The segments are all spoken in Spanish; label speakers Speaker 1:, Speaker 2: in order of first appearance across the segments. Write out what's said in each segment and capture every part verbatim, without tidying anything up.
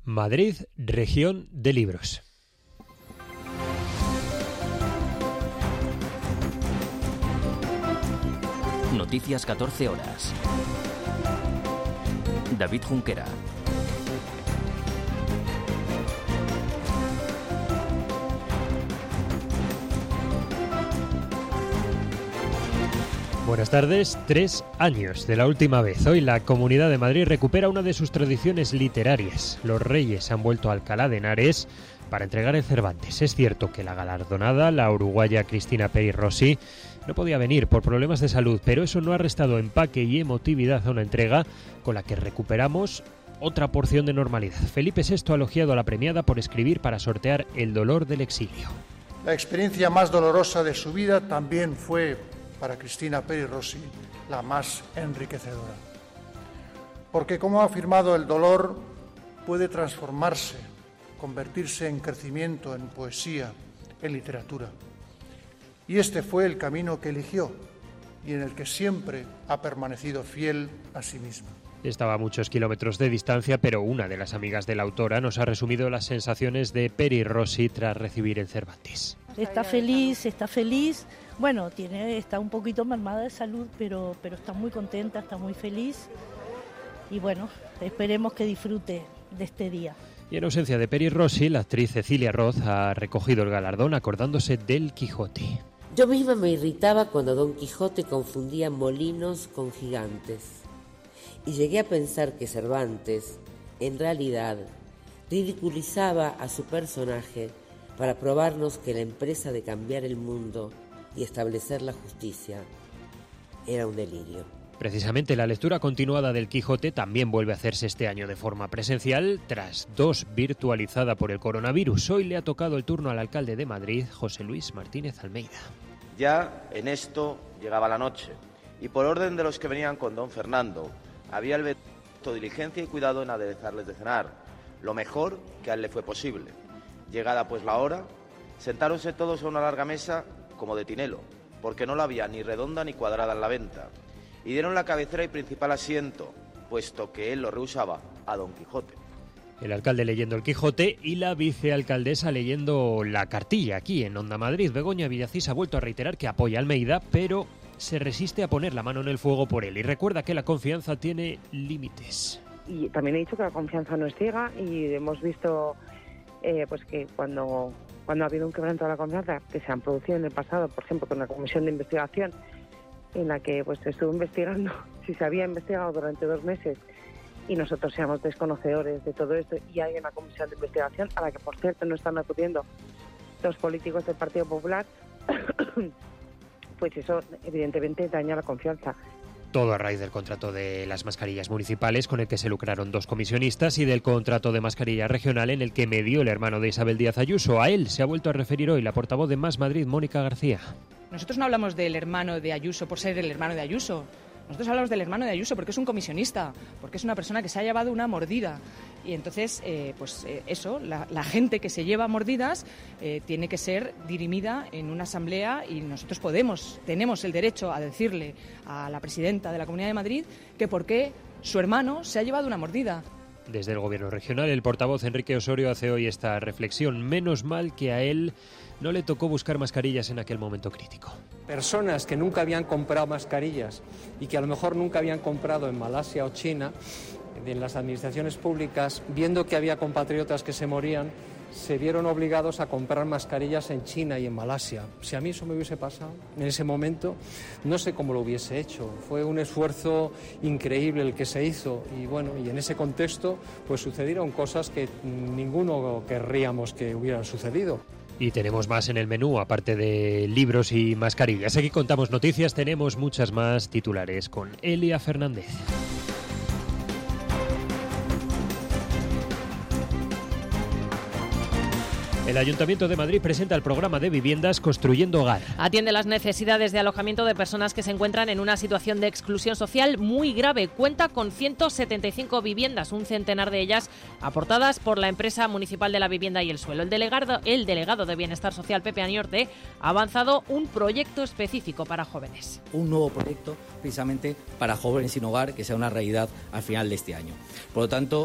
Speaker 1: Madrid, región de libros.
Speaker 2: Noticias catorce horas. David Junquera.
Speaker 1: Buenas tardes. Tres años de la última vez. Hoy la Comunidad de Madrid recupera una de sus tradiciones literarias. Los Reyes han vuelto a Alcalá de Henares para entregar el Cervantes. Es cierto que la galardonada, la uruguaya Cristina Peri Rossi, no podía venir por problemas de salud, pero eso no ha restado empaque y emotividad a una entrega con la que recuperamos otra porción de normalidad. Felipe sexto ha elogiado a la premiada por escribir para sortear el dolor del exilio.
Speaker 3: La experiencia más dolorosa de su vida también fue, para Cristina Peri Rossi, la más enriquecedora. Porque, como ha afirmado, el dolor puede transformarse, convertirse en crecimiento, en poesía, en literatura. Y este fue el camino que eligió y en el que siempre ha permanecido fiel a sí misma.
Speaker 1: Estaba a muchos kilómetros de distancia, pero una de las amigas de la autora nos ha resumido las sensaciones de Peri Rossi tras recibir el Cervantes.
Speaker 4: Está feliz, está feliz. Bueno, tiene, está un poquito mermada de salud, pero, pero está muy contenta, está muy feliz. Y bueno, esperemos que disfrute de este día.
Speaker 1: Y en ausencia de Peri Rossi, la actriz Cecilia Roth ha recogido el galardón acordándose del Quijote.
Speaker 5: Yo misma me irritaba cuando Don Quijote confundía molinos con gigantes. Y llegué a pensar que Cervantes, en realidad, ridiculizaba a su personaje para probarnos que la empresa de cambiar el mundo y establecer la justicia era un delirio.
Speaker 1: Precisamente la lectura continuada del Quijote también vuelve a hacerse este año de forma presencial, tras dos virtualizada por el coronavirus. Hoy le ha tocado el turno al alcalde de Madrid, José Luis Martínez Almeida.
Speaker 6: Ya en esto llegaba la noche, y por orden de los que venían con don Fernando, había el veto, diligencia y cuidado en aderezarles de cenar, lo mejor que a él le fue posible. Llegada pues la hora, sentáronse todos a una larga mesa como de tinelo, porque no la había ni redonda ni cuadrada en la venta, y dieron la cabecera y principal asiento, puesto que él lo rehusaba, a don Quijote.
Speaker 1: El alcalde leyendo el Quijote y la vicealcaldesa leyendo la cartilla aquí en Onda Madrid. Begoña Villacís ha vuelto a reiterar que apoya a Almeida, pero se resiste a poner la mano en el fuego por él y recuerda que la confianza tiene límites.
Speaker 7: Y también he dicho que la confianza no es ciega y hemos visto eh, pues que cuando, cuando ha habido un quebranto de la confianza que se han producido en el pasado, por ejemplo, con la comisión de investigación en la que pues estuvo investigando si se había investigado durante dos meses y nosotros seamos desconocedores de todo esto y hay una comisión de investigación a la que, por cierto, no están acudiendo los políticos del Partido Popular, pues eso evidentemente daña la confianza.
Speaker 1: Todo a raíz del contrato de las mascarillas municipales con el que se lucraron dos comisionistas y del contrato de mascarilla regional en el que medió el hermano de Isabel Díaz Ayuso. A él se ha vuelto a referir hoy la portavoz de Más Madrid, Mónica García.
Speaker 8: Nosotros no hablamos del hermano de Ayuso por ser el hermano de Ayuso. Nosotros hablamos del hermano de Ayuso porque es un comisionista, porque es una persona que se ha llevado una mordida. Y entonces, eh, pues eh, eso, la, la gente que se lleva mordidas eh, tiene que ser dirimida en una asamblea y nosotros podemos, tenemos el derecho a decirle a la presidenta de la Comunidad de Madrid que por qué su hermano se ha llevado una mordida.
Speaker 1: Desde el Gobierno regional, el portavoz Enrique Osorio hace hoy esta reflexión. Menos mal que a él no le tocó buscar mascarillas en aquel momento crítico.
Speaker 9: Personas que nunca habían comprado mascarillas y que a lo mejor nunca habían comprado en Malasia o China, en las administraciones públicas, viendo que había compatriotas que se morían, se vieron obligados a comprar mascarillas en China y en Malasia. Si a mí eso me hubiese pasado en ese momento, no sé cómo lo hubiese hecho. Fue un esfuerzo increíble el que se hizo y bueno, y en ese contexto pues sucedieron cosas que ninguno querríamos que hubieran sucedido.
Speaker 1: Y tenemos más en el menú, aparte de libros y mascarillas. Aquí contamos noticias, tenemos muchas más titulares con Elia Fernández. El Ayuntamiento de Madrid presenta el programa de viviendas Construyendo Hogar.
Speaker 10: Atiende las necesidades de alojamiento de personas que se encuentran en una situación de exclusión social muy grave. Cuenta con ciento setenta y cinco viviendas, un centenar de ellas aportadas por la empresa municipal de la vivienda y el suelo. El delegado, el delegado de Bienestar Social, Pepe Aniorte, ha avanzado un proyecto específico para jóvenes.
Speaker 11: Un nuevo proyecto precisamente para jóvenes sin hogar que sea una realidad al final de este año. Por lo tanto,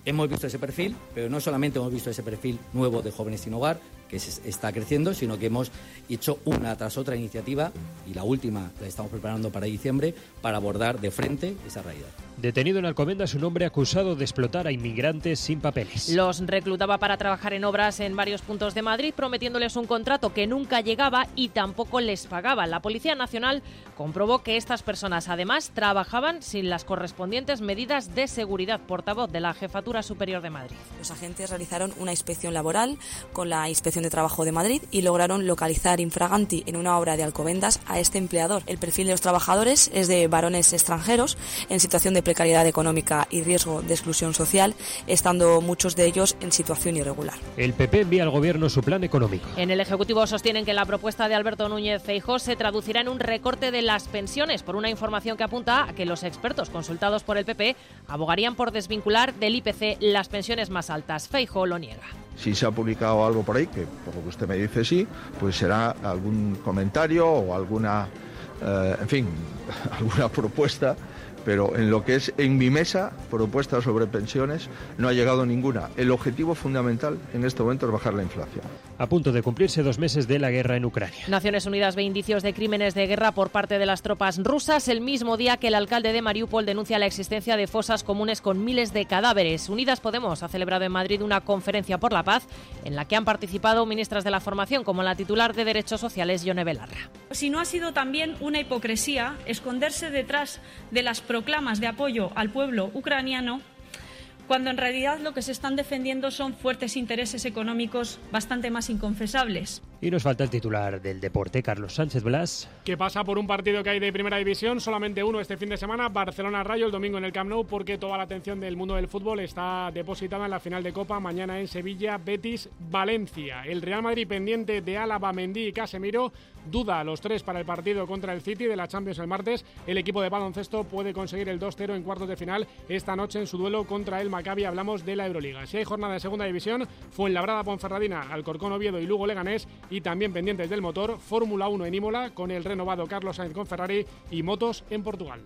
Speaker 11: Hemos visto ese perfil, pero no solamente hemos visto ese perfil nuevo de jóvenes sin hogar, que se está creciendo, sino que hemos hecho una tras otra iniciativa, y la última la estamos preparando para diciembre, para abordar de frente esa realidad.
Speaker 1: Detenido en Alcobendas un hombre acusado de explotar a inmigrantes sin papeles.
Speaker 10: Los reclutaba para trabajar en obras en varios puntos de Madrid, prometiéndoles un contrato que nunca llegaba y tampoco les pagaba. La Policía Nacional comprobó que estas personas además trabajaban sin las correspondientes medidas de seguridad. Portavoz de la Jefatura Superior de Madrid.
Speaker 12: Los agentes realizaron una inspección laboral con la Inspección de Trabajo de Madrid y lograron localizar infraganti en una obra de Alcobendas a este empleador. El perfil de los trabajadores es de varones extranjeros en situación de precariedad económica y riesgo de exclusión social, estando muchos de ellos en situación irregular.
Speaker 1: El P P envía al Gobierno su plan económico.
Speaker 10: En el Ejecutivo sostienen que la propuesta de Alberto Núñez Feijóo se traducirá en un recorte de las pensiones, por una información que apunta a que los expertos consultados por el P P abogarían por desvincular del I P C las pensiones más altas. Feijóo lo niega.
Speaker 13: Si se ha publicado algo por ahí, que por lo que usted me dice sí, pues será algún comentario o alguna, eh, en fin, alguna propuesta, pero en lo que es en mi mesa, propuestas sobre pensiones, no ha llegado ninguna. El objetivo fundamental en este momento es bajar la inflación.
Speaker 1: A punto de cumplirse dos meses de la guerra en Ucrania.
Speaker 10: Naciones Unidas ve indicios de crímenes de guerra por parte de las tropas rusas, el mismo día que el alcalde de Mariupol denuncia la existencia de fosas comunes con miles de cadáveres. Unidas Podemos ha celebrado en Madrid una conferencia por la paz en la que han participado ministras de la formación, como la titular de Derechos Sociales, Yone Belarra.
Speaker 14: Si no ha sido también una hipocresía esconderse detrás de las proclamas de apoyo al pueblo ucraniano, cuando en realidad lo que se están defendiendo son fuertes intereses económicos bastante más inconfesables.
Speaker 1: Y nos falta el titular del deporte, Carlos Sánchez Blas.
Speaker 15: Que pasa por un partido que hay de Primera División, solamente uno este fin de semana, Barcelona-Rayo el domingo en el Camp Nou, porque toda la atención del mundo del fútbol está depositada en la final de Copa, mañana en Sevilla, Betis-Valencia. El Real Madrid pendiente de Álava, Mendy y Casemiro, duda a los tres para el partido contra el City de la Champions el martes. El equipo de baloncesto puede conseguir el dos cero en cuartos de final esta noche en su duelo contra el Maccabi. Hablamos de la Euroliga. Si hay jornada de Segunda División, Fuenlabrada, Ponferradina, Alcorcón, Oviedo y Lugo, Leganés. Y también pendientes del motor, Fórmula uno en Imola con el renovado Carlos Sainz con Ferrari y motos en Portugal.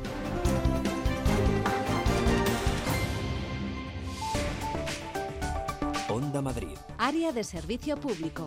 Speaker 2: Onda Madrid.
Speaker 16: Área de servicio público.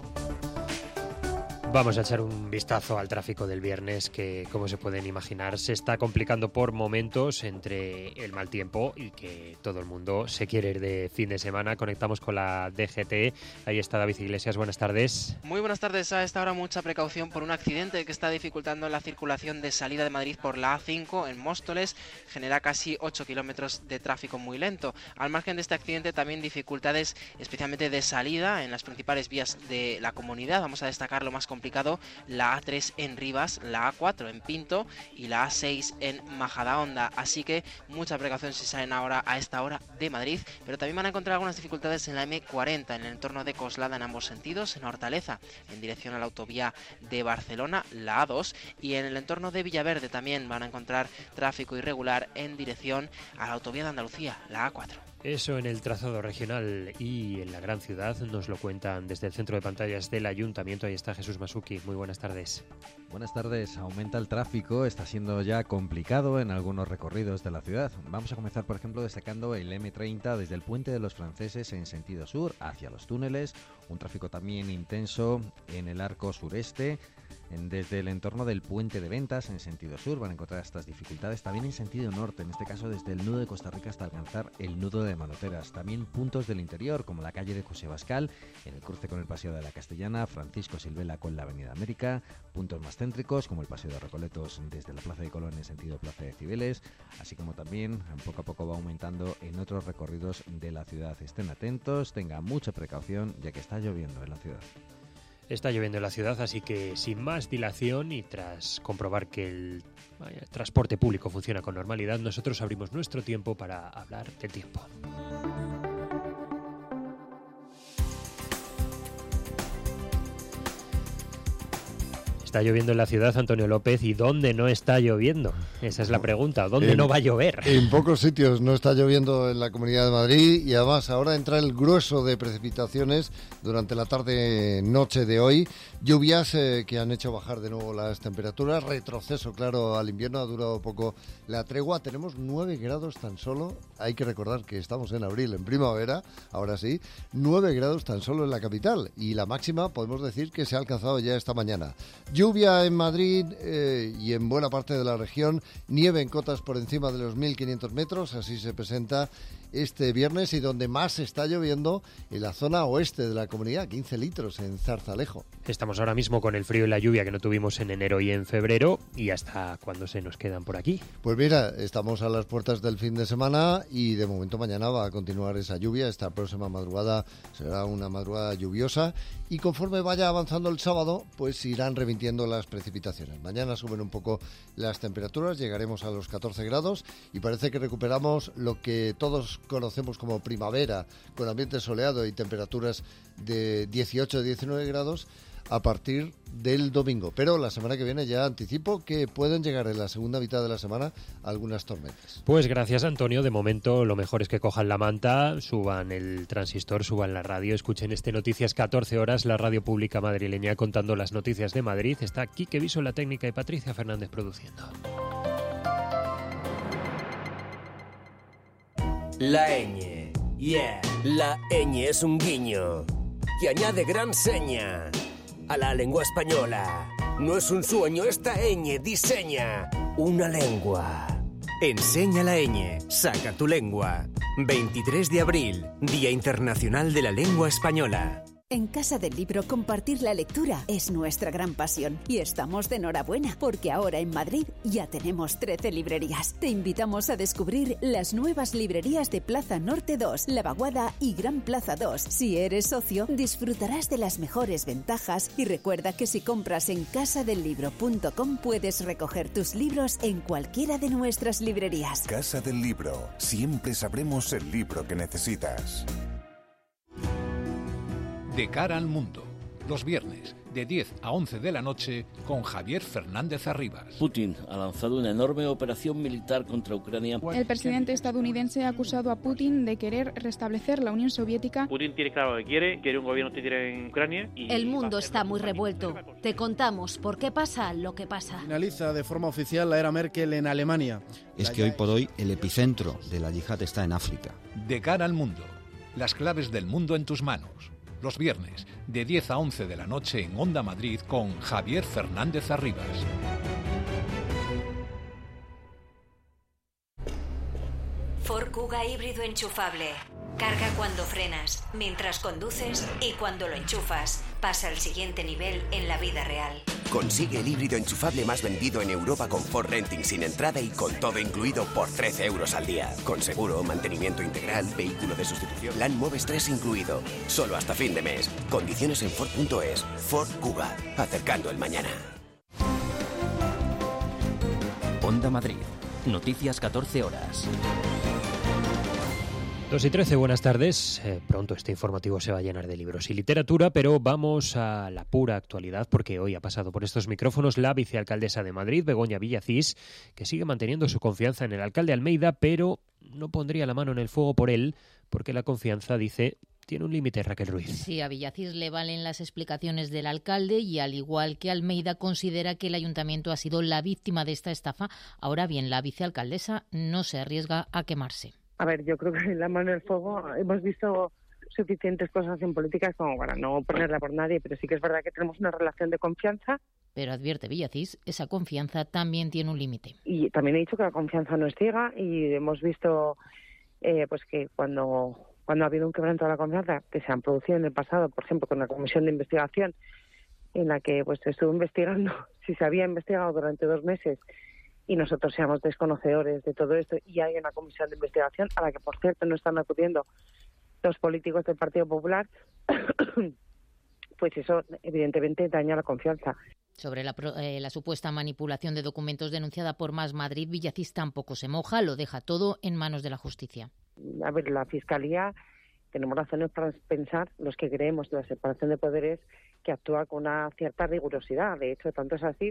Speaker 1: Vamos a echar un vistazo al tráfico del viernes que, como se pueden imaginar, se está complicando por momentos entre el mal tiempo y que todo el mundo se quiere ir de fin de semana. Conectamos con la D G T. Ahí está David Iglesias. Buenas tardes.
Speaker 17: Muy buenas tardes. A esta hora mucha precaución por un accidente que está dificultando la circulación de salida de Madrid por la A cinco en Móstoles. Genera casi ocho kilómetros de tráfico muy lento. Al margen de este accidente, también dificultades especialmente de salida en las principales vías de la comunidad. Vamos a destacar lo más complicado, la A tres en Rivas, la A cuatro en Pinto y la A seis en Majadahonda. Así que mucha precaución si salen ahora a esta hora de Madrid, pero también van a encontrar algunas dificultades en la M cuarenta, en el entorno de Coslada en ambos sentidos, en Hortaleza, en dirección a la autovía de Barcelona, la A dos, y en el entorno de Villaverde también van a encontrar tráfico irregular en dirección a la autovía de Andalucía, la A cuatro.
Speaker 1: Eso en el trazado regional y en la gran ciudad nos lo cuentan desde el centro de pantallas del Ayuntamiento. Ahí está Jesús Masuki. Muy buenas tardes.
Speaker 18: Buenas tardes. Aumenta el tráfico, está siendo ya complicado en algunos recorridos de la ciudad. Vamos a comenzar, por ejemplo, destacando el M treinta desde el Puente de los Franceses en sentido sur hacia los túneles. Un tráfico también intenso en el arco sureste. Desde el entorno del Puente de Ventas en sentido sur van a encontrar estas dificultades, también en sentido norte, en este caso desde el nudo de Costa Rica hasta alcanzar el nudo de Manoteras. También puntos del interior como la calle de José Bascal, en el cruce con el Paseo de la Castellana, Francisco Silvela con la Avenida América, puntos más céntricos como el Paseo de Recoletos desde la Plaza de Colón en sentido Plaza de Cibeles, así como también poco a poco va aumentando en otros recorridos de la ciudad. Estén atentos, tengan mucha precaución ya que está lloviendo en la ciudad.
Speaker 1: Está lloviendo en la ciudad, así que sin más dilación y tras comprobar que el vaya, transporte público funciona con normalidad, nosotros abrimos nuestro tiempo para hablar del tiempo. Está lloviendo en la ciudad, Antonio López, ¿y dónde no está lloviendo? Esa es la pregunta, ¿dónde
Speaker 19: en,
Speaker 1: no va a llover?
Speaker 19: En pocos sitios no está lloviendo en la Comunidad de Madrid y además ahora entra el grueso de precipitaciones durante la tarde-noche de hoy. Lluvias eh, que han hecho bajar de nuevo las temperaturas, retroceso claro al invierno, ha durado poco la tregua. Tenemos nueve grados tan solo, hay que recordar que estamos en abril, en primavera, ahora sí, nueve grados tan solo en la capital y la máxima podemos decir que se ha alcanzado ya esta mañana. Lluvia en Madrid eh, y en buena parte de la región, nieve en cotas por encima de los mil quinientos metros, así se presenta este viernes, y donde más está lloviendo en la zona oeste de la comunidad, quince litros en Zarzalejo.
Speaker 1: Estamos ahora mismo con el frío y la lluvia que no tuvimos en enero y en febrero, y hasta cuándo se nos quedan por aquí.
Speaker 19: Pues mira, estamos a las puertas del fin de semana y de momento mañana va a continuar esa lluvia. Esta próxima madrugada será una madrugada lluviosa y conforme vaya avanzando el sábado, pues irán revirtiendo las precipitaciones. Mañana suben un poco las temperaturas, llegaremos a los catorce grados y parece que recuperamos lo que todos conocemos como primavera, con ambiente soleado y temperaturas de dieciocho a diecinueve grados a partir del domingo. Pero la semana que viene ya anticipo que pueden llegar en la segunda mitad de la semana algunas tormentas.
Speaker 1: Pues gracias, Antonio. De momento lo mejor es que cojan la manta, suban el transistor, suban la radio, escuchen este Noticias catorce horas, la radio pública madrileña contando las noticias de Madrid. Está Quique Viso en la técnica y Patricia Fernández produciendo.
Speaker 20: La ñ, yeah. La ñ es un guiño que añade gran seña a la lengua española. No es un sueño, esta ñ diseña una lengua. Enseña la ñ, saca tu lengua. veintitrés de abril, Día Internacional de la Lengua Española.
Speaker 16: En Casa del Libro compartir la lectura es nuestra gran pasión y estamos de enhorabuena porque ahora en Madrid ya tenemos trece librerías. Te invitamos a descubrir las nuevas librerías de Plaza Norte dos, La Vaguada y Gran Plaza dos. Si eres socio, disfrutarás de las mejores ventajas y recuerda que si compras en casa del libro punto com puedes recoger tus libros en cualquiera de nuestras librerías.
Speaker 21: Casa del Libro, siempre sabremos el libro que necesitas.
Speaker 22: De cara al mundo, los viernes de diez a once de la noche con Javier Fernández Arribas.
Speaker 23: Putin ha lanzado una enorme operación militar contra Ucrania.
Speaker 24: El presidente estadounidense ha acusado a Putin de querer restablecer la Unión Soviética.
Speaker 25: Putin tiene claro lo que quiere, quiere un gobierno que tire en Ucrania. Y
Speaker 26: el mundo está muy revuelto. Te contamos por qué pasa lo que pasa.
Speaker 27: Finaliza de forma oficial la era Merkel en Alemania.
Speaker 28: Es que hoy por hoy el epicentro de la yihad está en África.
Speaker 22: De cara al mundo, las claves del mundo en tus manos. Los viernes, de diez a once de la noche en Onda Madrid con Javier Fernández Arribas.
Speaker 29: Ford Kuga híbrido enchufable. Carga cuando frenas, mientras conduces y cuando lo enchufas. Pasa al siguiente nivel en la vida real.
Speaker 20: Consigue el híbrido enchufable más vendido en Europa con Ford Renting sin entrada y con todo incluido por trece euros al día. Con seguro, mantenimiento integral, vehículo de sustitución, plan Moves tres incluido. Solo hasta fin de mes. Condiciones en Ford punto es. Ford Kuga. Acercando el mañana.
Speaker 2: Onda Madrid. Noticias catorce horas.
Speaker 1: dos y trece, buenas tardes. Eh, pronto este informativo se va a llenar de libros y literatura, pero vamos a la pura actualidad porque hoy ha pasado por estos micrófonos la vicealcaldesa de Madrid, Begoña Villacís, que sigue manteniendo su confianza en el alcalde Almeida, pero no pondría la mano en el fuego por él porque la confianza, dice, tiene un límite, Raquel Ruiz.
Speaker 30: Sí, a Villacís le valen las explicaciones del alcalde y, al igual que Almeida, considera que el ayuntamiento ha sido la víctima de esta estafa. Ahora bien, la vicealcaldesa no se arriesga a quemarse.
Speaker 7: A ver, yo creo que la mano en el fuego, hemos visto suficientes cosas en políticas como para no ponerla por nadie, pero sí que es verdad que tenemos una relación de confianza.
Speaker 30: Pero advierte Villacís, esa confianza también tiene un límite.
Speaker 7: Y también he dicho que la confianza no es ciega y hemos visto eh, pues que cuando, cuando ha habido un quebranto de la confianza que se han producido en el pasado, por ejemplo, con la comisión de investigación en la que pues estuvo investigando si se había investigado durante dos meses y nosotros seamos desconocedores de todo esto y hay una comisión de investigación a la que, por cierto, no están acudiendo los políticos del Partido Popular, pues eso evidentemente daña la confianza.
Speaker 30: Sobre la, eh, la supuesta manipulación de documentos denunciada por Más Madrid, Villacís tampoco se moja, lo deja todo en manos de la justicia.
Speaker 7: A ver, la Fiscalía tenemos razones para pensar, los que creemos en la separación de poderes, que actúa con una cierta rigurosidad. De hecho, tanto es así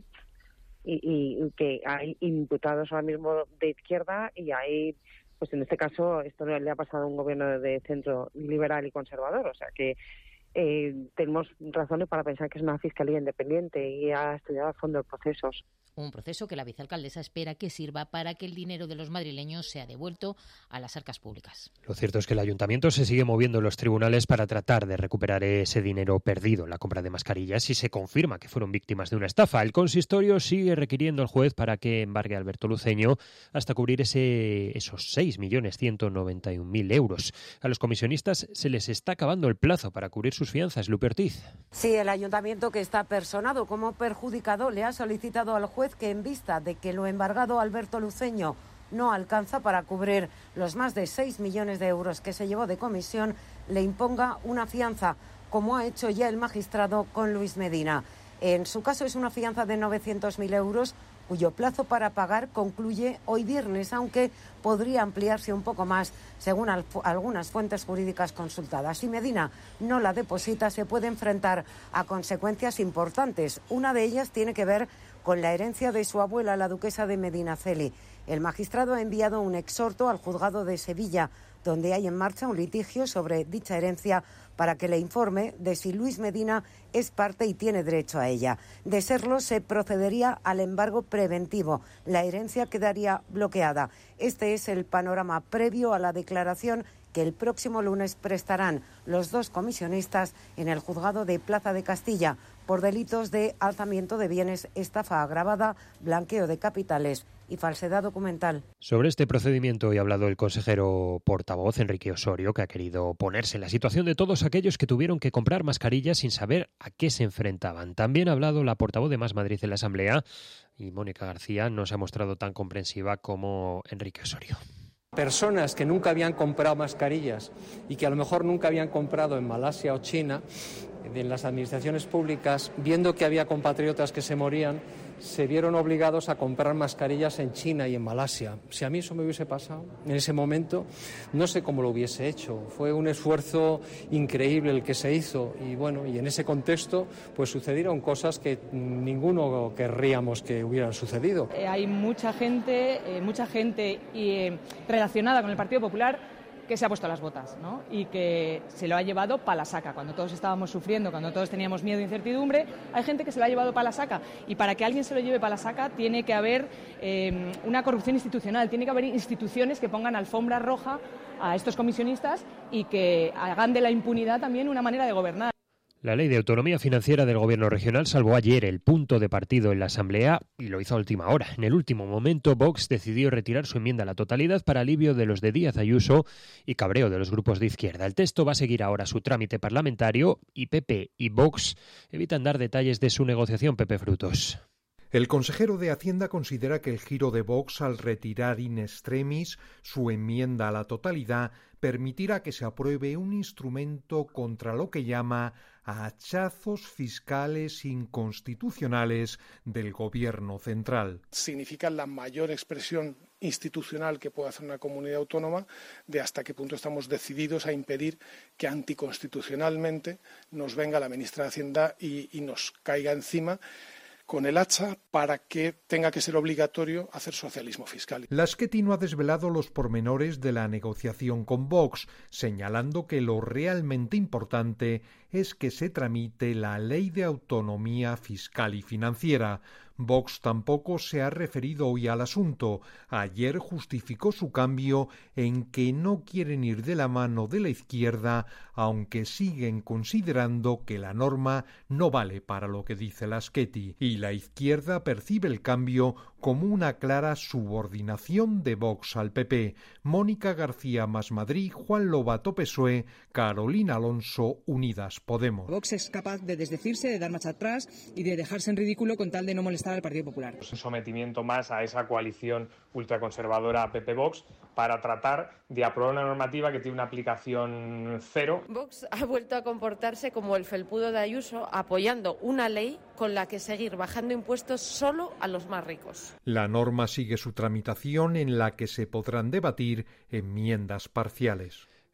Speaker 7: y, y que hay imputados ahora mismo de izquierda y hay, pues en este caso, esto no le ha pasado a un gobierno de centro liberal y conservador, o sea que eh, tenemos razones para pensar que es una fiscalía independiente y ha estudiado a fondo los procesos.
Speaker 30: Un proceso que la vicealcaldesa espera que sirva para que el dinero de los madrileños sea devuelto a las arcas públicas.
Speaker 1: Lo cierto es que el ayuntamiento se sigue moviendo en los tribunales para tratar de recuperar ese dinero perdido en la compra de mascarillas y se confirma que fueron víctimas de una estafa. El consistorio sigue requiriendo al juez para que embargue a Alberto Luceño hasta cubrir ese, esos seis millones ciento noventa y un mil euros. A los comisionistas se les está acabando el plazo para cubrir sus fianzas. Lupe Ortiz.
Speaker 3: Sí, el ayuntamiento, que está personado como perjudicado, le ha solicitado al juez que, en vista de que lo embargado Alberto Luceño no alcanza para cubrir los más de seis millones de euros que se llevó de comisión, le imponga una fianza, como ha hecho ya el magistrado con Luis Medina. En su caso es una fianza de novecientos mil euros, cuyo plazo para pagar concluye hoy viernes, aunque podría ampliarse un poco más, según al, algunas fuentes jurídicas consultadas. Si Medina no la deposita, se puede enfrentar a consecuencias importantes. Una de ellas tiene que ver con la herencia de su abuela, la duquesa de Medinaceli. El magistrado ha enviado un exhorto al juzgado de Sevilla, donde hay en marcha un litigio sobre dicha herencia, para que le informe de si Luis Medina es parte y tiene derecho a ella. De serlo, se procedería al embargo preventivo. La herencia quedaría bloqueada. Este es el panorama previo a la declaración que el próximo lunes prestarán los dos comisionistas en el juzgado de Plaza de Castilla por delitos de alzamiento de bienes, estafa agravada, blanqueo de capitales y falsedad documental.
Speaker 1: Sobre este procedimiento hoy ha hablado el consejero portavoz Enrique Osorio, que ha querido ponerse en la situación de todos aquellos que tuvieron que comprar mascarillas sin saber a qué se enfrentaban. También ha hablado la portavoz de Más Madrid en la Asamblea y Mónica García no se ha mostrado tan comprensiva como Enrique Osorio.
Speaker 4: Personas que nunca habían comprado mascarillas y que a lo mejor nunca habían comprado en Malasia o China, en las administraciones públicas, viendo que había compatriotas que se morían, se vieron obligados a comprar mascarillas en China y en Malasia. Si a mí eso me hubiese pasado en ese momento, no sé cómo lo hubiese hecho. Fue un esfuerzo increíble el que se hizo y bueno, y en ese contexto pues sucedieron cosas que ninguno querríamos que hubieran sucedido.
Speaker 5: Eh, hay mucha gente, eh, mucha gente eh, relacionada con el Partido Popular que se ha puesto las botas, ¿no? Y que se lo ha llevado para la saca. Cuando todos estábamos sufriendo, cuando todos teníamos miedo e incertidumbre, hay gente que se lo ha llevado para la saca. Y para que alguien se lo lleve para la saca tiene que haber eh, una corrupción institucional, tiene que haber instituciones que pongan alfombra roja a estos comisionistas y que hagan de la impunidad también una manera de gobernar.
Speaker 1: La Ley de Autonomía Financiera del Gobierno regional salvó ayer el punto de partido en la Asamblea y lo hizo a última hora. En el último momento, Vox decidió retirar su enmienda a la totalidad para alivio de los de Díaz Ayuso y cabreo de los grupos de izquierda. El texto va a seguir ahora su trámite parlamentario y P P y Vox evitan dar detalles de su negociación. Pepe Frutos.
Speaker 6: El consejero de Hacienda considera que el giro de Vox al retirar in extremis su enmienda a la totalidad permitirá que se apruebe un instrumento contra lo que llama hachazos fiscales inconstitucionales del Gobierno central.
Speaker 8: Significa la mayor expresión institucional que puede hacer una comunidad autónoma de hasta qué punto estamos decididos a impedir que anticonstitucionalmente nos venga la ministra de Hacienda y, y nos caiga encima con el hacha para que tenga que ser obligatorio hacer socialismo fiscal.
Speaker 6: Laschetti no ha desvelado los pormenores de la negociación con Vox, señalando que lo realmente importante es que se tramite la Ley de Autonomía Fiscal y Financiera. Vox tampoco se ha referido hoy al asunto. Ayer justificó su cambio en que no quieren ir de la mano de la izquierda, aunque siguen considerando que la norma no vale para lo que dice Laschetti. Y la izquierda percibe el cambio como una clara subordinación de Vox al P P. Mónica García, Más Madrid, Juan Lobato, P S O E, Carolina Alonso, Unidas Podemos.
Speaker 9: Vox es capaz de desdecirse, de dar marcha atrás y de dejarse en ridículo con tal de no molestar al Partido Popular.
Speaker 10: Es un sometimiento más a esa coalición ultraconservadora P P Vox para tratar de aprobar una normativa que tiene una aplicación cero.
Speaker 11: Vox ha vuelto a comportarse como el felpudo de Ayuso, apoyando una ley con la que seguir bajando impuestos solo a los más ricos.
Speaker 6: La norma sigue su tramitación en la que se podrán debatir enmiendas parciales.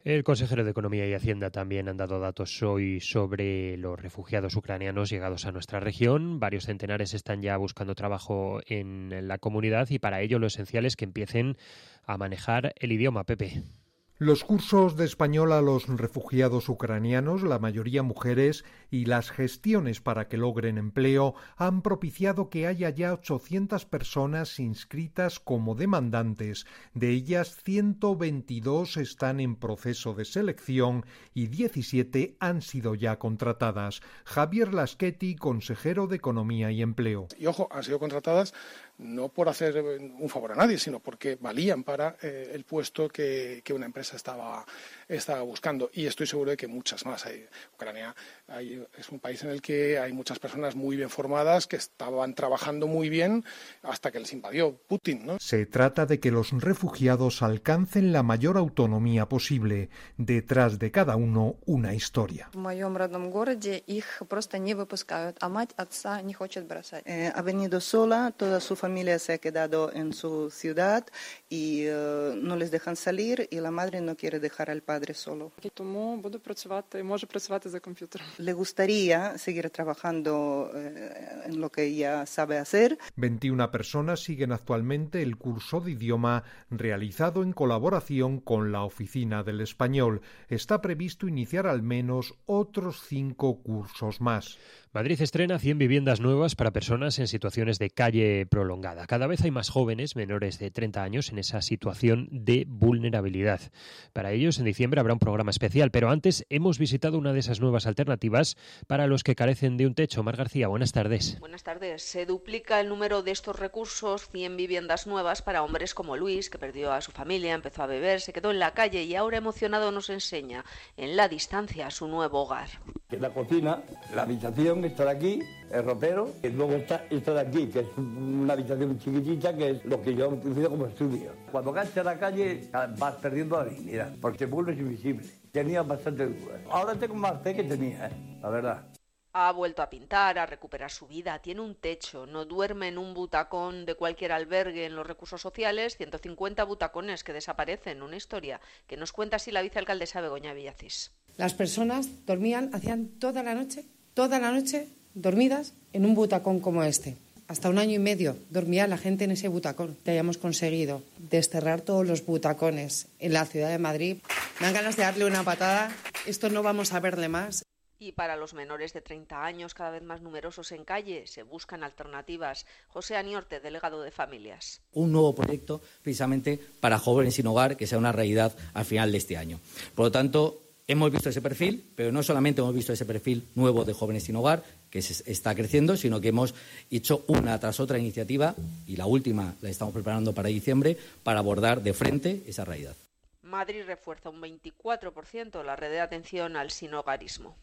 Speaker 1: El consejero de Economía y Hacienda también han dado datos hoy sobre los refugiados ucranianos llegados a nuestra región. Varios centenares están ya buscando trabajo en la comunidad y para ello lo esencial es que empiecen a manejar el idioma, Pepe.
Speaker 6: Los cursos de español a los refugiados ucranianos, la mayoría mujeres, y las gestiones para que logren empleo han propiciado que haya ya ochocientas personas inscritas como demandantes. De ellas, ciento veintidós están en proceso de selección y diecisiete han sido ya contratadas. Javier Laschetti, consejero de Economía y Empleo.
Speaker 8: Y ojo, han sido contratadas no por hacer un favor a nadie, sino porque valían para eh, el puesto que, que una empresa estaba, estaba buscando. Y estoy seguro de que muchas más. Hay, Ucrania hay, es un país en el que hay muchas personas muy bien formadas que estaban trabajando muy bien hasta que les invadió Putin, ¿no?
Speaker 6: Se trata de que los refugiados alcancen la mayor autonomía posible. Detrás de cada uno, una historia.
Speaker 12: В моем родном городе их просто не выпускают, а мать отца не хочет бросать.
Speaker 13: Eh, ha venido sola, toda su familia se ha quedado en su ciudad y uh, no les dejan salir y la madre no quiere dejar al padre solo.
Speaker 14: Тому буду працювати, можу працювати за комп'ютером.
Speaker 13: Le gustaría seguir trabajando eh, en lo que ella sabe hacer.
Speaker 6: veintiuna personas siguen actualmente el curso de idioma realizado en colaboración con la Oficina del Español. Está previsto iniciar al menos otros cinco cursos más.
Speaker 1: Madrid estrena cien viviendas nuevas para personas en situaciones de calle prolongada. Cada vez hay más jóvenes menores de treinta años en esa situación de vulnerabilidad. Para ellos, en diciembre habrá un programa especial, pero antes hemos visitado una de esas nuevas alternativas para los que carecen de un techo. Mar García, buenas tardes.
Speaker 15: Buenas tardes. Se duplica el número de estos recursos, cien viviendas nuevas para hombres como Luis, que perdió a su familia, empezó a beber, se quedó en la calle y ahora emocionado nos enseña en la distancia su nuevo hogar.
Speaker 16: La cocina, la habitación, está de aquí, el ropero, y luego está esto de aquí, que es una habitación chiquitita, que es lo que yo utilizo como estudio. Cuando caes a la calle vas perdiendo la dignidad, porque el pueblo es invisible. Tenía bastante dudas. Ahora tengo más fe que tenía, ¿eh? La verdad.
Speaker 15: Ha vuelto a pintar, a recuperar su vida, tiene un techo, no duerme en un butacón de cualquier albergue en los recursos sociales, ciento cincuenta butacones que desaparecen, una historia que nos cuenta así la vicealcaldesa Begoña Villacís.
Speaker 17: Las personas dormían, hacían toda la noche, toda la noche dormidas en un butacón como este. Hasta un año y medio dormía la gente en ese butacón. Ya hayamos conseguido desterrar todos los butacones en la ciudad de Madrid. Me dan ganas de darle una patada. Esto no vamos a verle más.
Speaker 15: Y para los menores de treinta años, cada vez más numerosos en calle, se buscan alternativas. José Aniorte, delegado de Familias.
Speaker 18: Un nuevo proyecto precisamente para jóvenes sin hogar que sea una realidad al final de este año. Por lo tanto, hemos visto ese perfil, pero no solamente hemos visto ese perfil nuevo de jóvenes sin hogar, que se está creciendo, sino que hemos hecho una tras otra iniciativa, y la última la estamos preparando para diciembre, para abordar de frente esa realidad.
Speaker 15: Madrid refuerza un veinticuatro por ciento la red de atención al sinhogarismo.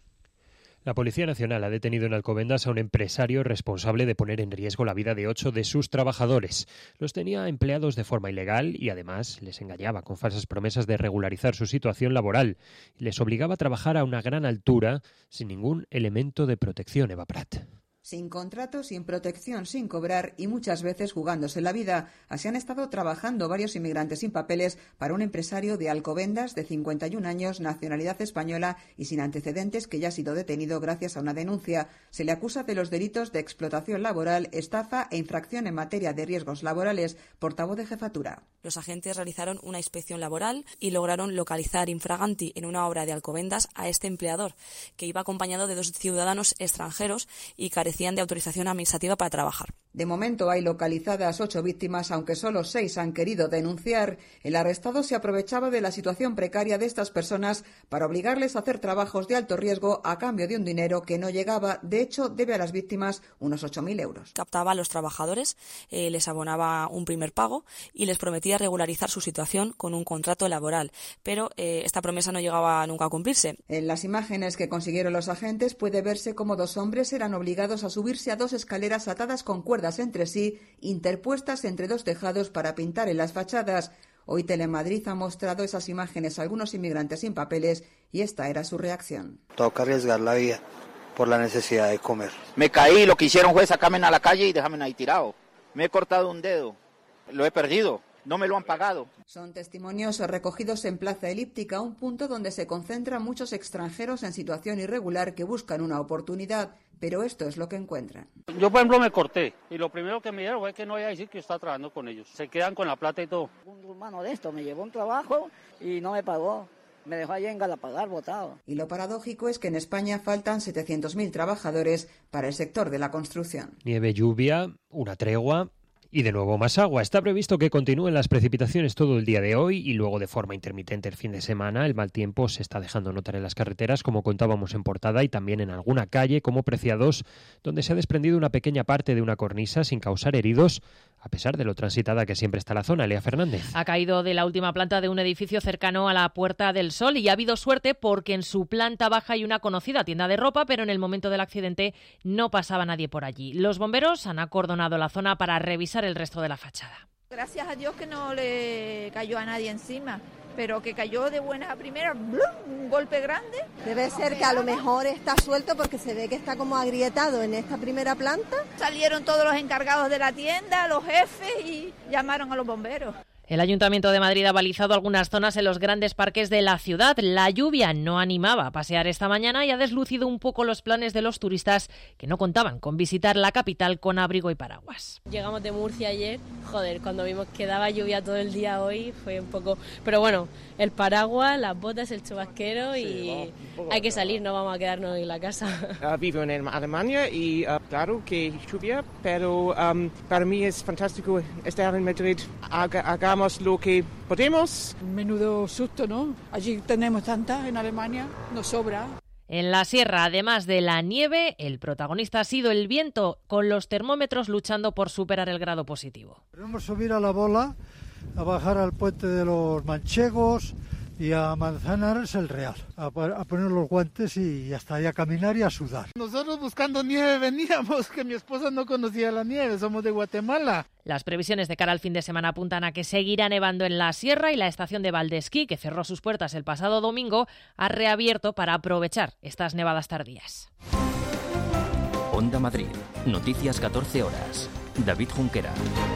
Speaker 1: La Policía Nacional ha detenido en Alcobendas a un empresario responsable de poner en riesgo la vida de ocho de sus trabajadores. Los tenía empleados de forma ilegal y además les engañaba con falsas promesas de regularizar su situación laboral. Les obligaba a trabajar a una gran altura sin ningún elemento de protección. Eva Prat.
Speaker 19: Sin contrato, sin protección, sin cobrar y muchas veces jugándose la vida. Así han estado trabajando varios inmigrantes sin papeles para un empresario de Alcobendas de cincuenta y un años, nacionalidad española y sin antecedentes, que ya ha sido detenido gracias a una denuncia. Se le acusa de los delitos de explotación laboral, estafa e infracción en materia de riesgos laborales. Portavoz de Jefatura.
Speaker 21: Los agentes realizaron una inspección laboral y lograron localizar infraganti en una obra de Alcobendas a este empleador, que iba acompañado de dos ciudadanos extranjeros y carecía de autorización administrativa para trabajar.
Speaker 19: De momento hay localizadas ocho víctimas, aunque solo seis han querido denunciar. El arrestado se aprovechaba de la situación precaria de estas personas para obligarles a hacer trabajos de alto riesgo a cambio de un dinero que no llegaba. De hecho, debe a las víctimas unos ocho mil euros.
Speaker 21: Captaba a los trabajadores, eh, les abonaba un primer pago y les prometía regularizar su situación con un contrato laboral. Pero eh, esta promesa no llegaba nunca a cumplirse.
Speaker 19: En las imágenes que consiguieron los agentes puede verse cómo dos hombres eran obligados a subirse a dos escaleras atadas con cuerdas entre sí, interpuestas entre dos tejados para pintar en las fachadas. Hoy Telemadrid ha mostrado esas imágenes a algunos inmigrantes sin papeles y esta era su reacción.
Speaker 23: Toca arriesgar la vida por la necesidad de comer.
Speaker 31: Me caí, lo que hicieron fue sacarme a la calle y dejarme ahí tirado. Me he cortado un dedo, lo he perdido.
Speaker 2: no me lo han pagado.
Speaker 19: Son testimonios recogidos en Plaza Elíptica, un punto donde se concentran muchos extranjeros en situación irregular que buscan una oportunidad, pero esto es lo que encuentran.
Speaker 7: Yo, por ejemplo, me corté y lo primero que me dijeron fue que no iba a decir que yo estaba trabajando con ellos. Se quedan con la plata y todo.
Speaker 20: Un hermano de esto me llevó un trabajo y no me pagó. Me dejó allí en Galapagar botado.
Speaker 19: Y lo paradójico es que en España faltan setecientos mil trabajadores para el sector de la construcción.
Speaker 1: Nieve, lluvia, una tregua y de nuevo más agua. Está previsto que continúen las precipitaciones todo el día de hoy y luego de forma intermitente el fin de semana. El mal tiempo se está dejando notar en las carreteras, como contábamos en portada, y también en alguna calle como Preciados, donde se ha desprendido una pequeña parte de una cornisa sin causar heridos, a pesar de lo transitada que siempre está la zona. Lea Fernández.
Speaker 22: Ha caído de la última planta de un edificio cercano a la Puerta del Sol y ha habido suerte porque en su planta baja hay una conocida tienda de ropa, pero en el momento del accidente no pasaba nadie por allí. Los bomberos han acordonado la zona para revisar el resto de la fachada.
Speaker 24: Gracias a Dios que no le cayó a nadie encima, pero que cayó de buena primera, ¡blum!, un golpe grande.
Speaker 25: Debe ser que a lo mejor está suelto porque se ve que está como agrietado en esta primera planta.
Speaker 24: Salieron todos los encargados de la tienda, los jefes, y llamaron a los bomberos.
Speaker 22: El Ayuntamiento de Madrid ha balizado algunas zonas en los grandes parques de la ciudad. La lluvia no animaba a pasear esta mañana y ha deslucido un poco los planes de los turistas que no contaban con visitar la capital con abrigo y paraguas.
Speaker 26: Llegamos de Murcia ayer, joder, cuando vimos que daba lluvia todo el día hoy fue un poco... Pero bueno, el paraguas, las botas, el chubasquero y sí, vamos, hay que salir, no vamos a quedarnos en la casa.
Speaker 27: Uh, vivo en Alemania y uh, claro que lluvia, pero um, para mí es fantástico estar en Madrid. Haga, hagamos lo que podemos.
Speaker 28: Menudo susto, ¿no? Allí tenemos tantas en Alemania, nos sobra.
Speaker 22: En la sierra, además de la nieve, el protagonista ha sido el viento, con los termómetros luchando por superar el grado positivo.
Speaker 29: Queremos subir a la bola, a bajar al puente de los Manchegos y a Manzanares el Real, a, a poner los guantes y hasta ahí a caminar y a sudar.
Speaker 28: Nosotros buscando nieve veníamos, que mi esposa no conocía la nieve, somos de Guatemala.
Speaker 22: Las previsiones de cara al fin de semana apuntan a que seguirá nevando en la sierra y la estación de Valdesquí, que cerró sus puertas el pasado domingo, ha reabierto para aprovechar estas nevadas tardías.
Speaker 31: Onda Madrid, noticias catorce horas. David Junquera.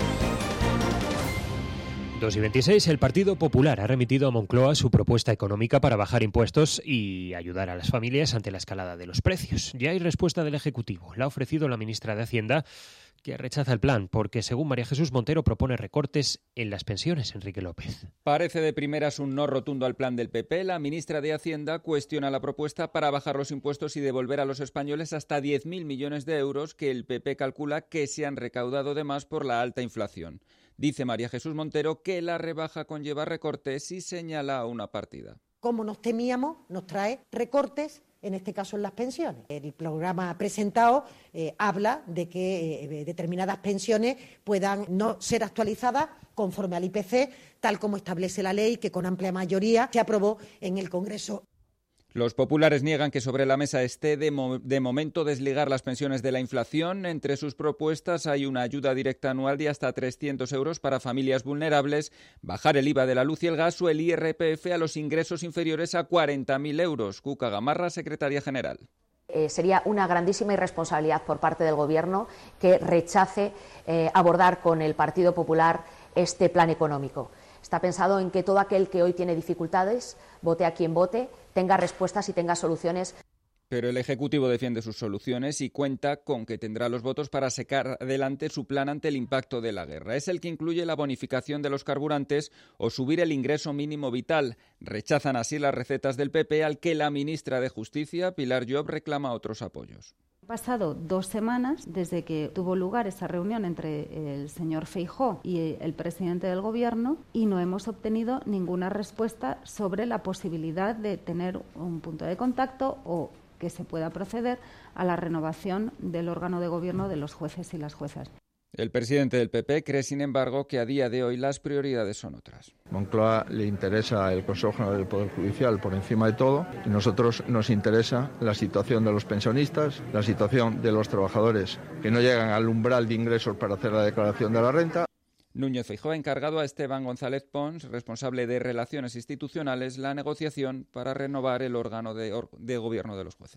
Speaker 1: dos y veintiséis, el Partido Popular ha remitido a Moncloa su propuesta económica para bajar impuestos y ayudar a las familias ante la escalada de los precios. Ya hay respuesta del Ejecutivo. La ha ofrecido la ministra de Hacienda, que rechaza el plan porque, según María Jesús Montero, propone recortes en las pensiones. Enrique López.
Speaker 28: Parece de primeras un no rotundo al plan del P P. La ministra de Hacienda cuestiona la propuesta para bajar los impuestos y devolver a los españoles hasta diez mil millones de euros que el P P calcula que se han recaudado de más por la alta inflación. Dice María Jesús Montero que la rebaja conlleva recortes y señala una partida.
Speaker 32: Como nos temíamos, nos trae recortes, en este caso en las pensiones. El programa presentado eh, habla de que eh, determinadas pensiones puedan no ser actualizadas conforme al I P C, tal como establece la ley que con amplia mayoría se aprobó en el Congreso.
Speaker 28: Los populares niegan que sobre la mesa esté de, mo- de momento desligar las pensiones de la inflación. Entre sus propuestas hay una ayuda directa anual de hasta trescientos euros para familias vulnerables, bajar el I V A de la luz y el gas o el I R P F a los ingresos inferiores a cuarenta mil euros. Cuca Gamarra, secretaria general.
Speaker 33: Eh, sería una grandísima irresponsabilidad por parte del Gobierno que rechace eh, abordar con el Partido Popular este plan económico. Está pensado en que todo aquel que hoy tiene dificultades, vote a quien vote, tenga respuestas y tenga soluciones.
Speaker 28: Pero el Ejecutivo defiende sus soluciones y cuenta con que tendrá los votos para sacar adelante su plan ante el impacto de la guerra. Es el que incluye la bonificación de los carburantes o subir el ingreso mínimo vital. Rechazan así las recetas del P P, al que la ministra de Justicia, Pilar Llop, reclama otros apoyos.
Speaker 34: Han pasado dos semanas desde que tuvo lugar esa reunión entre el señor Feijóo y el presidente del Gobierno y no hemos obtenido ninguna respuesta sobre la posibilidad de tener un punto de contacto o que se pueda proceder a la renovación del órgano de gobierno de los jueces y las juezas.
Speaker 28: El presidente del P P cree, sin embargo, que a día de hoy las prioridades son otras.
Speaker 35: Moncloa le interesa el Consejo General del Poder Judicial por encima de todo y nosotros nos interesa la situación de los pensionistas, la situación de los trabajadores que no llegan al umbral de ingresos para hacer la declaración de la renta.
Speaker 28: Núñez Feijóo ha encargado a Esteban González Pons, responsable de Relaciones Institucionales, la negociación para renovar el órgano de, or- de gobierno de los jueces.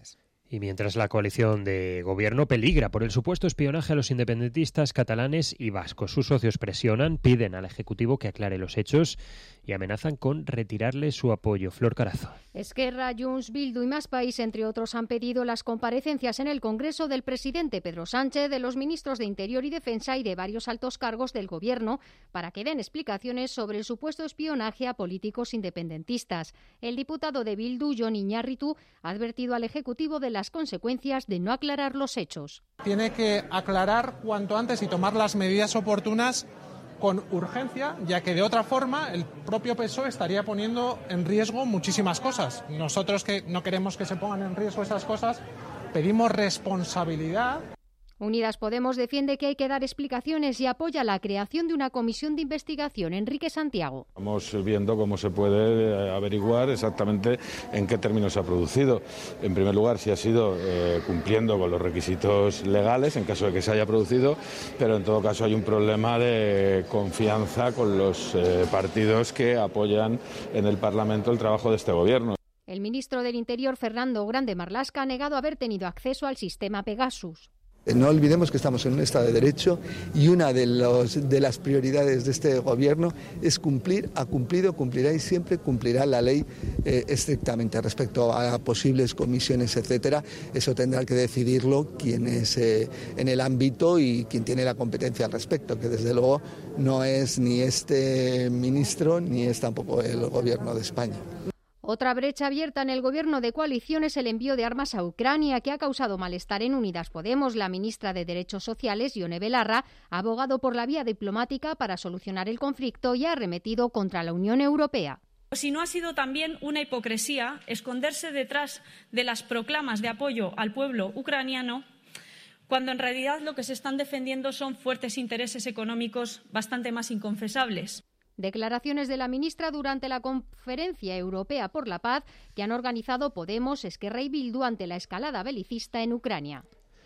Speaker 1: Y mientras la coalición de gobierno peligra por el supuesto espionaje a los independentistas catalanes y vascos, sus socios presionan, piden al Ejecutivo que aclare los hechos y amenazan con retirarle su apoyo. Flor Carazo.
Speaker 2: Esquerra, Junts, Bildu y Más País, entre otros, han pedido las comparecencias en el Congreso del presidente Pedro Sánchez, de los ministros de Interior y Defensa y de varios altos cargos del Gobierno para que den explicaciones sobre el supuesto espionaje a políticos independentistas. El diputado de Bildu, Jon Iñárritu, ha advertido al Ejecutivo de las consecuencias de no aclarar los hechos.
Speaker 3: Tiene que aclarar cuanto antes y tomar las medidas oportunas con urgencia, ya que de otra forma el propio P S O E estaría poniendo en riesgo muchísimas cosas. Nosotros, que no queremos que se pongan en riesgo esas cosas, pedimos responsabilidad.
Speaker 2: Unidas Podemos defiende que hay que dar explicaciones y apoya la creación de una comisión de investigación. Enrique Santiago.
Speaker 4: Estamos viendo cómo se puede averiguar exactamente en qué términos se ha producido. En primer lugar, si ha sido eh, cumpliendo con los requisitos legales, en caso de que se haya producido, pero en todo caso hay un problema de confianza con los eh, partidos que apoyan en el Parlamento el trabajo de este Gobierno.
Speaker 2: El ministro del Interior, Fernando Grande Marlaska, ha negado haber tenido acceso al sistema Pegasus.
Speaker 5: No olvidemos que estamos en un Estado de Derecho y una de, los, de las prioridades de este Gobierno es cumplir, ha cumplido, cumplirá y siempre cumplirá la ley eh, estrictamente. Respecto a posibles comisiones, etcétera, eso tendrá que decidirlo quien es eh, en el ámbito y quien tiene la competencia al respecto, que desde luego no es ni este ministro ni es tampoco el Gobierno de España.
Speaker 2: Otra brecha abierta en el gobierno de coalición es el envío de armas a Ucrania, que ha causado malestar en Unidas Podemos. La ministra de Derechos Sociales, Ione Belarra, ha abogado por la vía diplomática para solucionar el conflicto y ha arremetido contra la Unión Europea.
Speaker 6: Si no ha sido también una hipocresía esconderse detrás de las proclamas de apoyo al pueblo ucraniano, cuando en realidad lo que se están defendiendo son fuertes intereses económicos bastante más inconfesables.
Speaker 2: Declaraciones de la ministra durante la Conferencia Europea por la Paz que han organizado Podemos, Esquerra y Bildu ante la escalada belicista en Ucrania.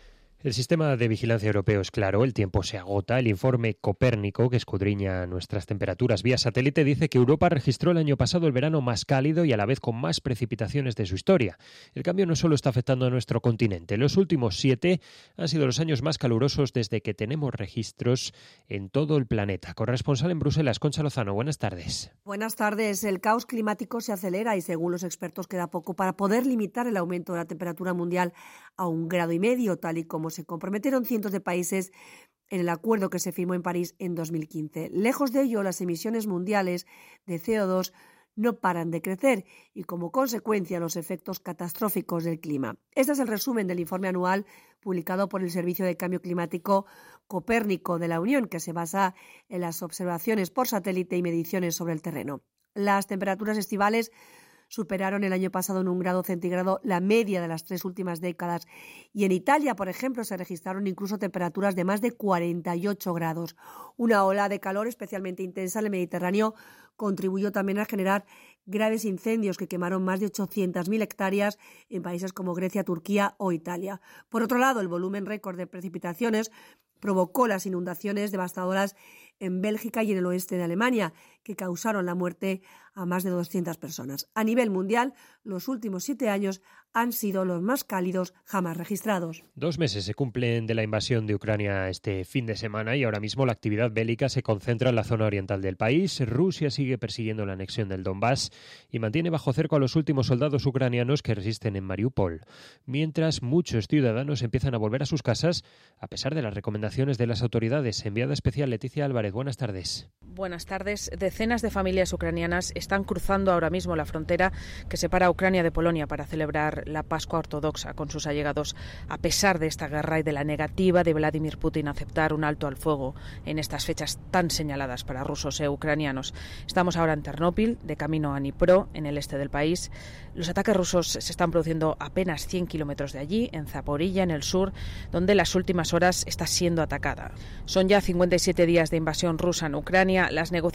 Speaker 1: El sistema de vigilancia europeo es claro, el tiempo se agota. El informe Copérnico, que escudriña nuestras temperaturas vía satélite, dice que Europa registró el año pasado el verano más cálido y a la vez con más precipitaciones de su historia. El cambio no solo está afectando a nuestro continente. Los últimos siete han sido los años más calurosos desde que tenemos registros en todo el planeta. Corresponsal en Bruselas, Concha Lozano, buenas tardes.
Speaker 8: Buenas tardes. El caos climático se acelera y, según los expertos, queda poco para poder limitar el aumento de la temperatura mundial a un grado y medio, tal y como se comprometieron cientos de países en el acuerdo que se firmó en París en dos mil quince. Lejos de ello, las emisiones mundiales de C O dos no paran de crecer y, como consecuencia, los efectos catastróficos del clima. Este es el resumen del informe anual publicado por el Servicio de Cambio Climático Copérnico de la Unión, que se basa en las observaciones por satélite y mediciones sobre el terreno. Las temperaturas estivales superaron el año pasado en un grado centígrado la media de las tres últimas décadas. Y en Italia, por ejemplo, se registraron incluso temperaturas de más de cuarenta y ocho grados. Una ola de calor especialmente intensa en el Mediterráneo contribuyó también a generar graves incendios que quemaron más de ochocientas mil hectáreas en países como Grecia, Turquía o Italia. Por otro lado, el volumen récord de precipitaciones provocó las inundaciones devastadoras en Bélgica y en el oeste de Alemania, que causaron la muerte a más de doscientas personas. A nivel mundial, los últimos siete años han sido los más cálidos jamás registrados.
Speaker 1: Dos meses se cumplen de la invasión de Ucrania este fin de semana y ahora mismo la actividad bélica se concentra en la zona oriental del país. Rusia sigue persiguiendo la anexión del Donbass y mantiene bajo cerco a los últimos soldados ucranianos que resisten en Mariupol, mientras muchos ciudadanos empiezan a volver a sus casas a pesar de las recomendaciones de las autoridades. Enviada especial Leticia Álvarez, buenas tardes.
Speaker 9: Buenas tardes. Decenas de familias ucranianas están cruzando ahora mismo la frontera que separa a Ucrania de Polonia para celebrar la Pascua ortodoxa con sus allegados, a pesar de esta guerra y de la negativa de Vladimir Putin a aceptar un alto al fuego en estas fechas tan señaladas para rusos e ucranianos. Estamos ahora en Ternópil, de camino a Dnipro, en el este del país. Los ataques rusos se están produciendo a apenas cien kilómetros de allí, en Zaporilla, en el sur, donde en las últimas horas está siendo atacada. Son ya cincuenta y siete días de invasión rusa en Ucrania. Las negociaciones están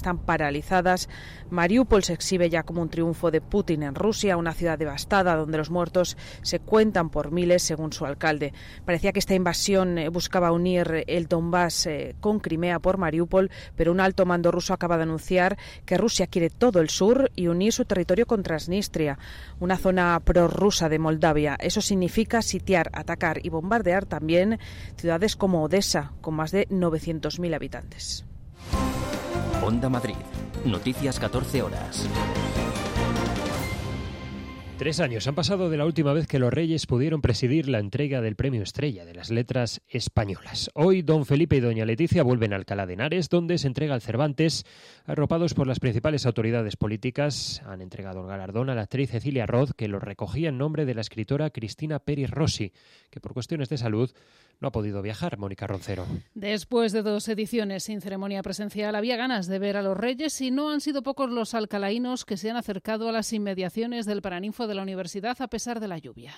Speaker 9: están paralizadas. Mariupol se exhibe ya como un triunfo de Putin en Rusia, una ciudad devastada donde los muertos se cuentan por miles, según su alcalde. Parecía que esta invasión eh, buscaba unir el Donbass eh, con Crimea por Mariupol, pero un alto mando ruso acaba de anunciar que Rusia quiere todo el sur y unir su territorio con Transnistria, una zona prorrusa de Moldavia. Eso significa sitiar, atacar y bombardear también ciudades como Odessa, con más de novecientos mil habitantes.
Speaker 31: Onda Madrid. Noticias catorce horas.
Speaker 1: Tres años han pasado de la última vez que los Reyes pudieron presidir la entrega del Premio Estrella de las Letras Españolas. Hoy don Felipe y doña Leticia vuelven a Alcalá de Henares, donde se entrega el Cervantes. Arropados por las principales autoridades políticas, han entregado el galardón a la actriz Cecilia Roth, que lo recogía en nombre de la escritora Cristina Peri Rossi, que por cuestiones de salud no ha podido viajar. Mónica Roncero.
Speaker 7: Después de dos ediciones sin ceremonia presencial, había ganas de ver a los Reyes y no han sido pocos los alcalaínos que se han acercado a las inmediaciones del Paraninfo de la universidad a pesar de la lluvia.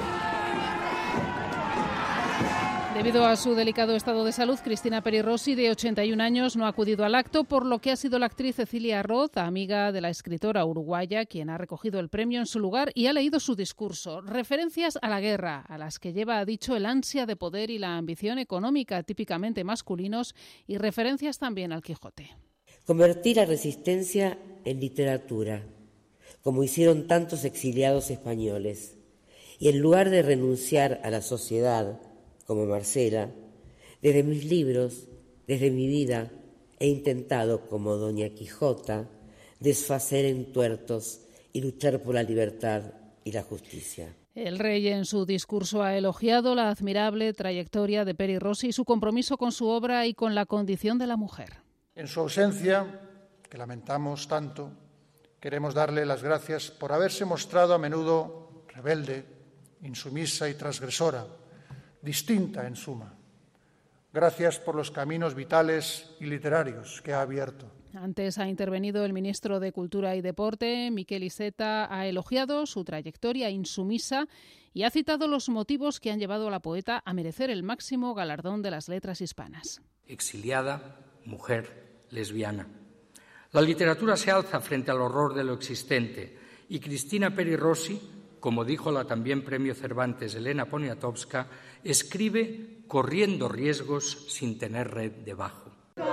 Speaker 7: Debido a su delicado estado de salud, Cristina Peri Rossi, de ochenta y un años, no ha acudido al acto, por lo que ha sido la actriz Cecilia Roth, amiga de la escritora uruguaya, quien ha recogido el premio en su lugar y ha leído su discurso. Referencias a la guerra, a las que lleva, ha dicho, el ansia de poder y la ambición económica típicamente masculinos, y referencias también al Quijote.
Speaker 10: Convertir la resistencia en literatura, como hicieron tantos exiliados españoles, y en lugar de renunciar a la sociedad, como Marcela, desde mis libros, desde mi vida, he intentado, como doña Quijota, desfacer en tuertos y luchar por la libertad y la justicia.
Speaker 7: El rey en su discurso ha elogiado la admirable trayectoria de Peri Rossi y su compromiso con su obra y con la condición de la mujer.
Speaker 11: En su ausencia, que lamentamos tanto, queremos darle las gracias por haberse mostrado a menudo rebelde, insumisa y transgresora, distinta en suma. Gracias por los caminos vitales y literarios que ha abierto.
Speaker 7: Antes ha intervenido el ministro de Cultura y Deporte, Miquel Iceta, ha elogiado su trayectoria insumisa y ha citado los motivos que han llevado a la poeta a merecer el máximo galardón de las letras hispanas.
Speaker 12: Exiliada, mujer, lesbiana. La literatura se alza frente al horror de lo existente y Cristina Peri Rossi, como dijo la también premio Cervantes Elena Poniatowska, escribe corriendo riesgos sin tener red debajo.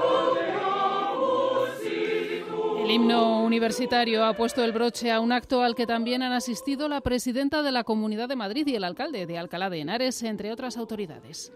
Speaker 7: El himno universitario ha puesto el broche a un acto al que también han asistido la presidenta de la Comunidad de Madrid y el alcalde de Alcalá de Henares, entre otras autoridades.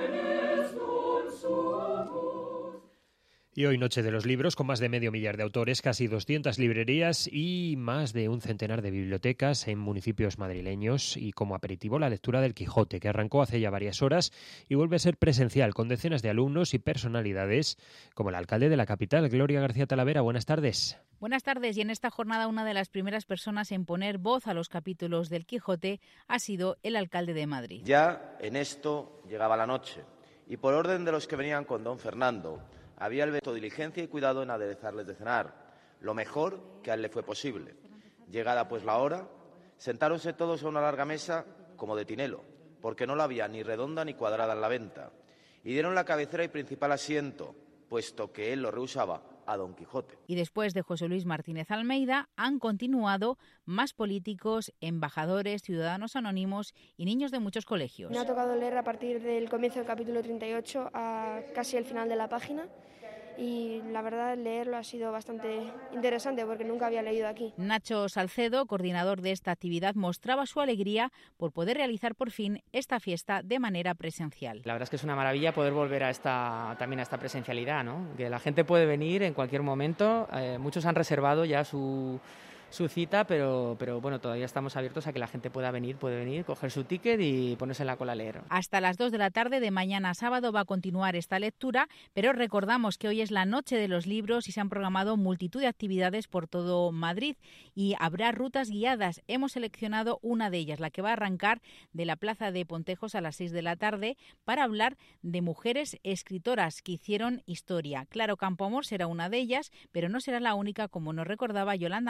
Speaker 1: Y hoy Noche de los Libros, con más de medio millar de autores, casi doscientas librerías y más de un centenar de bibliotecas en municipios madrileños, y como aperitivo la lectura del Quijote, que arrancó hace ya varias horas y vuelve a ser presencial con decenas de alumnos y personalidades como el alcalde de la capital, Gloria García Talavera. Buenas tardes.
Speaker 13: Buenas tardes. Y en esta jornada una de las primeras personas en poner voz a los capítulos del Quijote ha sido el alcalde de Madrid.
Speaker 14: Ya en esto llegaba la noche y por orden de los que venían con don Fernando había el veto, diligencia y cuidado en aderezarles de cenar, lo mejor que a él le fue posible. Llegada pues la hora, sentáronse todos a una larga mesa como de tinelo, porque no la había ni redonda ni cuadrada en la venta, y dieron la cabecera y principal asiento, puesto que él lo rehusaba, a don Quijote.
Speaker 13: Y después de José Luis Martínez Almeida han continuado más políticos, embajadores, ciudadanos anónimos y niños de muchos colegios.
Speaker 15: Me ha tocado leer a partir del comienzo del capítulo treinta y ocho a casi el final de la página. Y la verdad, leerlo ha sido bastante interesante porque nunca había leído aquí.
Speaker 13: Nacho Salcedo, coordinador de esta actividad, mostraba su alegría por poder realizar por fin esta fiesta de manera presencial.
Speaker 16: La verdad es que es una maravilla poder volver a esta, también a esta presencialidad, ¿no? Que la gente puede venir en cualquier momento. Eh, muchos han reservado ya su... su cita, pero, pero bueno, todavía estamos abiertos a que la gente pueda venir, puede venir, coger su ticket y ponerse en la cola a leer.
Speaker 13: Hasta las dos de la tarde de mañana sábado va a continuar esta lectura, pero recordamos que hoy es la Noche de los Libros y se han programado multitud de actividades por todo Madrid y habrá rutas guiadas. Hemos seleccionado una de ellas, la que va a arrancar de la Plaza de Pontejos a las seis de la tarde para hablar de mujeres escritoras que hicieron historia. Claro, Campoamor será una de ellas, pero no será la única, como nos recordaba Yolanda Manso,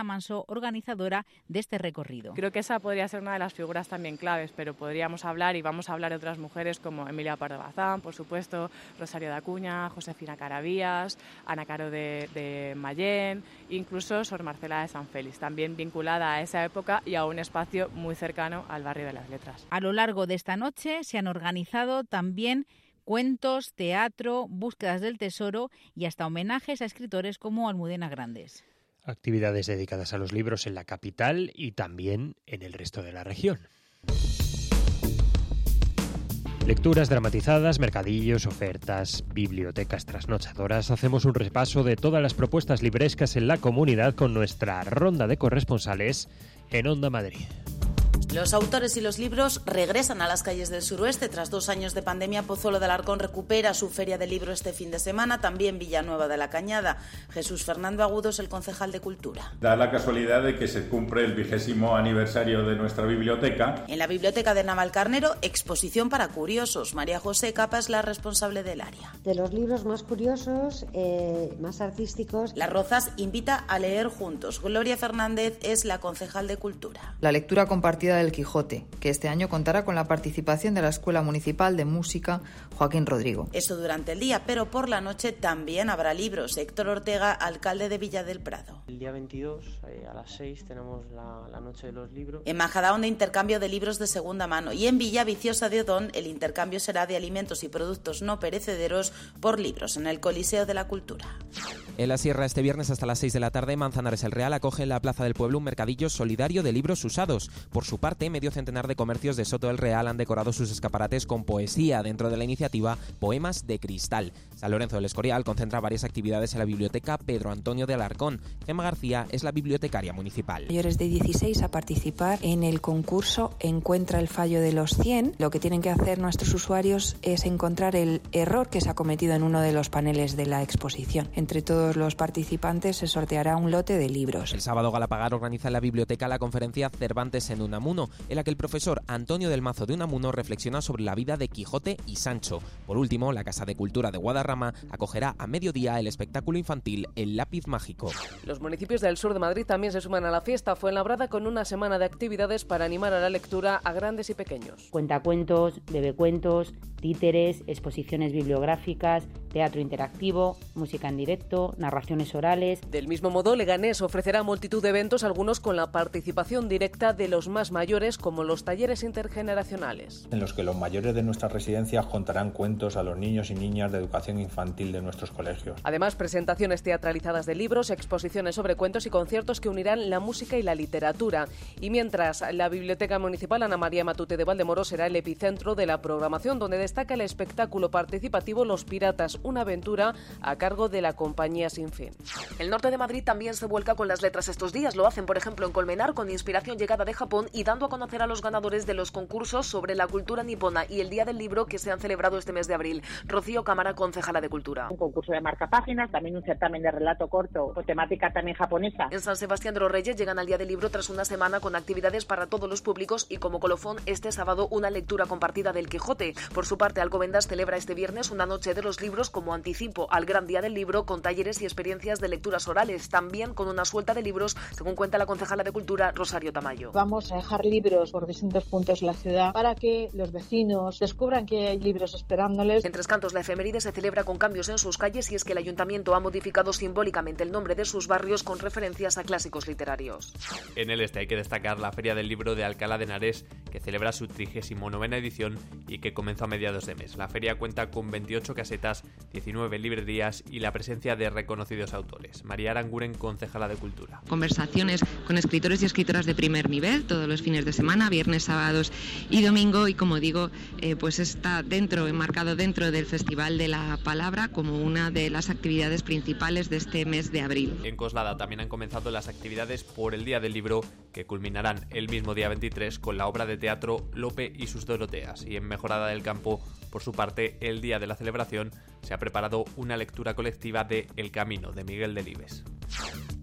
Speaker 13: organizadora de este recorrido.
Speaker 17: Creo que esa podría ser una de las figuras también claves, pero podríamos hablar y vamos a hablar de otras mujeres como Emilia Pardo Bazán, por supuesto, Rosario de Acuña, Josefina Caravías, Ana Caro de, de Mayén, incluso Sor Marcela de San Félix, también vinculada a esa época y a un espacio muy cercano al barrio de las Letras.
Speaker 13: A lo largo de esta noche se han organizado también cuentos, teatro, búsquedas del tesoro y hasta homenajes a escritores como Almudena Grandes.
Speaker 1: Actividades dedicadas a los libros en la capital y también en el resto de la región. Lecturas dramatizadas, mercadillos, ofertas, bibliotecas trasnochadoras. Hacemos un repaso de todas las propuestas librescas en la comunidad con nuestra ronda de corresponsales en Onda Madrid.
Speaker 18: Los autores y los libros regresan a las calles del suroeste. Tras dos años de pandemia, Pozuelo de Alarcón recupera su feria de libro este fin de semana, también Villanueva de la Cañada. Jesús Fernando Agudos, el concejal de Cultura.
Speaker 19: Da la casualidad de que se cumple el vigésimo aniversario de nuestra biblioteca.
Speaker 18: En la biblioteca de Navalcarnero, exposición para curiosos. María José Capa es la responsable del área.
Speaker 20: De los libros más curiosos, eh, más artísticos.
Speaker 18: Las Rozas invita a leer juntos. Gloria Fernández es la concejal de Cultura.
Speaker 21: La lectura compartida del Quijote, que este año contará con la participación de la Escuela Municipal de Música Joaquín Rodrigo.
Speaker 18: Eso durante el día, pero por la noche también habrá libros. Héctor Ortega, alcalde de Villa del Prado.
Speaker 22: El día veintidós, eh, a las seis, tenemos la, la noche de los libros.
Speaker 18: En Majadahonda, intercambio de libros de segunda mano. Y en Villa Viciosa de Odón, el intercambio será de alimentos y productos no perecederos por libros en el Coliseo de la Cultura.
Speaker 23: En la Sierra, este viernes hasta las seis de la tarde, Manzanares el Real acoge en la Plaza del Pueblo un mercadillo solidario de libros usados. Por su parte, medio centenar de comercios de Soto del Real han decorado sus escaparates con poesía dentro de la iniciativa Poemas de Cristal. San Lorenzo del Escorial concentra varias actividades en la biblioteca Pedro Antonio de Alarcón. Gemma García es la bibliotecaria municipal.
Speaker 24: Mayores de dieciséis a participar en el concurso Encuentra el fallo de los cien. Lo que tienen que hacer nuestros usuarios es encontrar el error que se ha cometido en uno de los paneles de la exposición. Entre todos los participantes se sorteará un lote de libros.
Speaker 23: El sábado Galapagar organiza en la biblioteca la conferencia Cervantes en Unamuno, en la que el profesor Antonio del Mazo de Unamuno reflexiona sobre la vida de Quijote y Sancho. Por último, la Casa de Cultura de Guadarrama acogerá a mediodía el espectáculo infantil El Lápiz Mágico.
Speaker 25: Los municipios del sur de Madrid también se suman a la fiesta Fuenlabrada con una semana de actividades para animar a la lectura a grandes y pequeños.
Speaker 26: Cuentacuentos, bebecuentos, títeres, exposiciones bibliográficas, teatro interactivo, música en directo, narraciones orales.
Speaker 25: Del mismo modo, Leganés ofrecerá multitud de eventos, algunos con la participación directa de los más mayores, como los talleres intergeneracionales,
Speaker 27: en los que los mayores de nuestras residencias contarán cuentos a los niños y niñas de educación infantil de nuestros colegios.
Speaker 25: Además, presentaciones teatralizadas de libros, exposiciones sobre cuentos y conciertos que unirán la música y la literatura. Y mientras, la Biblioteca Municipal Ana María Matute de Valdemoro será el epicentro de la programación, donde destaca el espectáculo participativo Los Piratas, una aventura a cargo de la compañía Sin Fin.
Speaker 29: El norte de Madrid también se vuelca con las letras estos días. Lo hacen, por ejemplo, en Colmenar, con inspiración llegada de Japón y dando a conocer a los ganadores de los concursos sobre la cultura nipona y el Día del Libro que se han celebrado este mes de abril. Rocío Cámara, concejala de Cultura.
Speaker 30: Un concurso de marcapáginas, también un certamen de relato corto con temática también japonesa.
Speaker 29: En San Sebastián de los Reyes llegan al Día del Libro tras una semana con actividades para todos los públicos y como colofón este sábado una lectura compartida del Quijote. Por su parte, Alcobendas celebra este viernes una noche de los libros como anticipo al Gran Día del Libro con talleres y experiencias de lecturas orales, también con una suelta de libros, según cuenta la concejala de Cultura, Rosario Tamayo.
Speaker 32: Vamos a dejar libros por distintos puntos de la ciudad para que los vecinos descubran que hay libros esperándoles.
Speaker 29: En Tres Cantos, la efeméride se celebra con cambios en sus calles y es que el ayuntamiento ha modificado simbólicamente el nombre de sus barrios con referencias a clásicos literarios.
Speaker 33: En el este hay que destacar la Feria del Libro de Alcalá de Henares, que celebra su trigésima novena edición y que comenzó a mediados de mes. La feria cuenta con veintiocho casetas, diecinueve librerías y la presencia de reconocidos autores. María Aranguren, concejala de Cultura.
Speaker 36: Conversaciones con escritores y escritoras de primer nivel todos los fines de semana, viernes, sábados y domingo, y como digo, eh, pues está dentro, enmarcado dentro del Festival de la Palabra como una de las actividades principales de este mes de abril.
Speaker 33: En Coslada también han comenzado las actividades por el Día del Libro, que culminarán el mismo día veintitrés con la obra de teatro Lope y sus Doroteas. Y en Mejorada del Campo, por su parte, el día de la celebración se ha preparado una lectura colectiva de El Camino, de Miguel Delibes.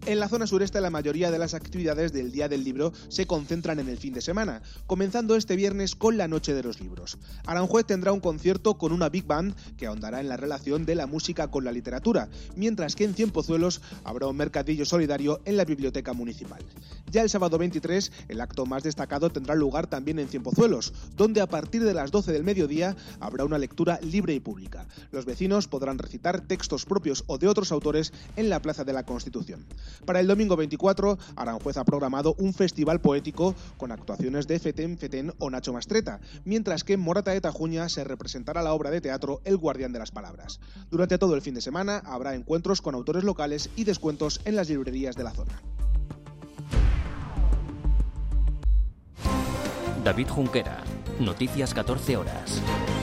Speaker 2: En la zona sureste la mayoría de las actividades del Día del Libro se concentran en el fin de semana, comenzando este viernes con la Noche de los Libros. Aranjuez tendrá un concierto con una Big Band que ahondará en la relación de la música con la literatura, mientras que en Cienpozuelos habrá un mercadillo solidario en la Biblioteca Municipal. Ya el sábado veintitrés, el acto más destacado tendrá lugar también en Cienpozuelos, donde a partir de las doce del mediodía habrá una lectura libre y pública. Los vecinos podrán recitar textos propios o de otros autores en la Plaza de la Constitución. Para el domingo veinticuatro, Aranjuez ha programado un festival poético con actuaciones de Feten Feten o Nacho Mastreta, mientras que en Morata de Tajuña se representará la obra de teatro El Guardián de las Palabras. Durante todo el fin de semana habrá encuentros con autores locales y descuentos en las librerías de la zona.
Speaker 3: David Junquera, Noticias catorce horas.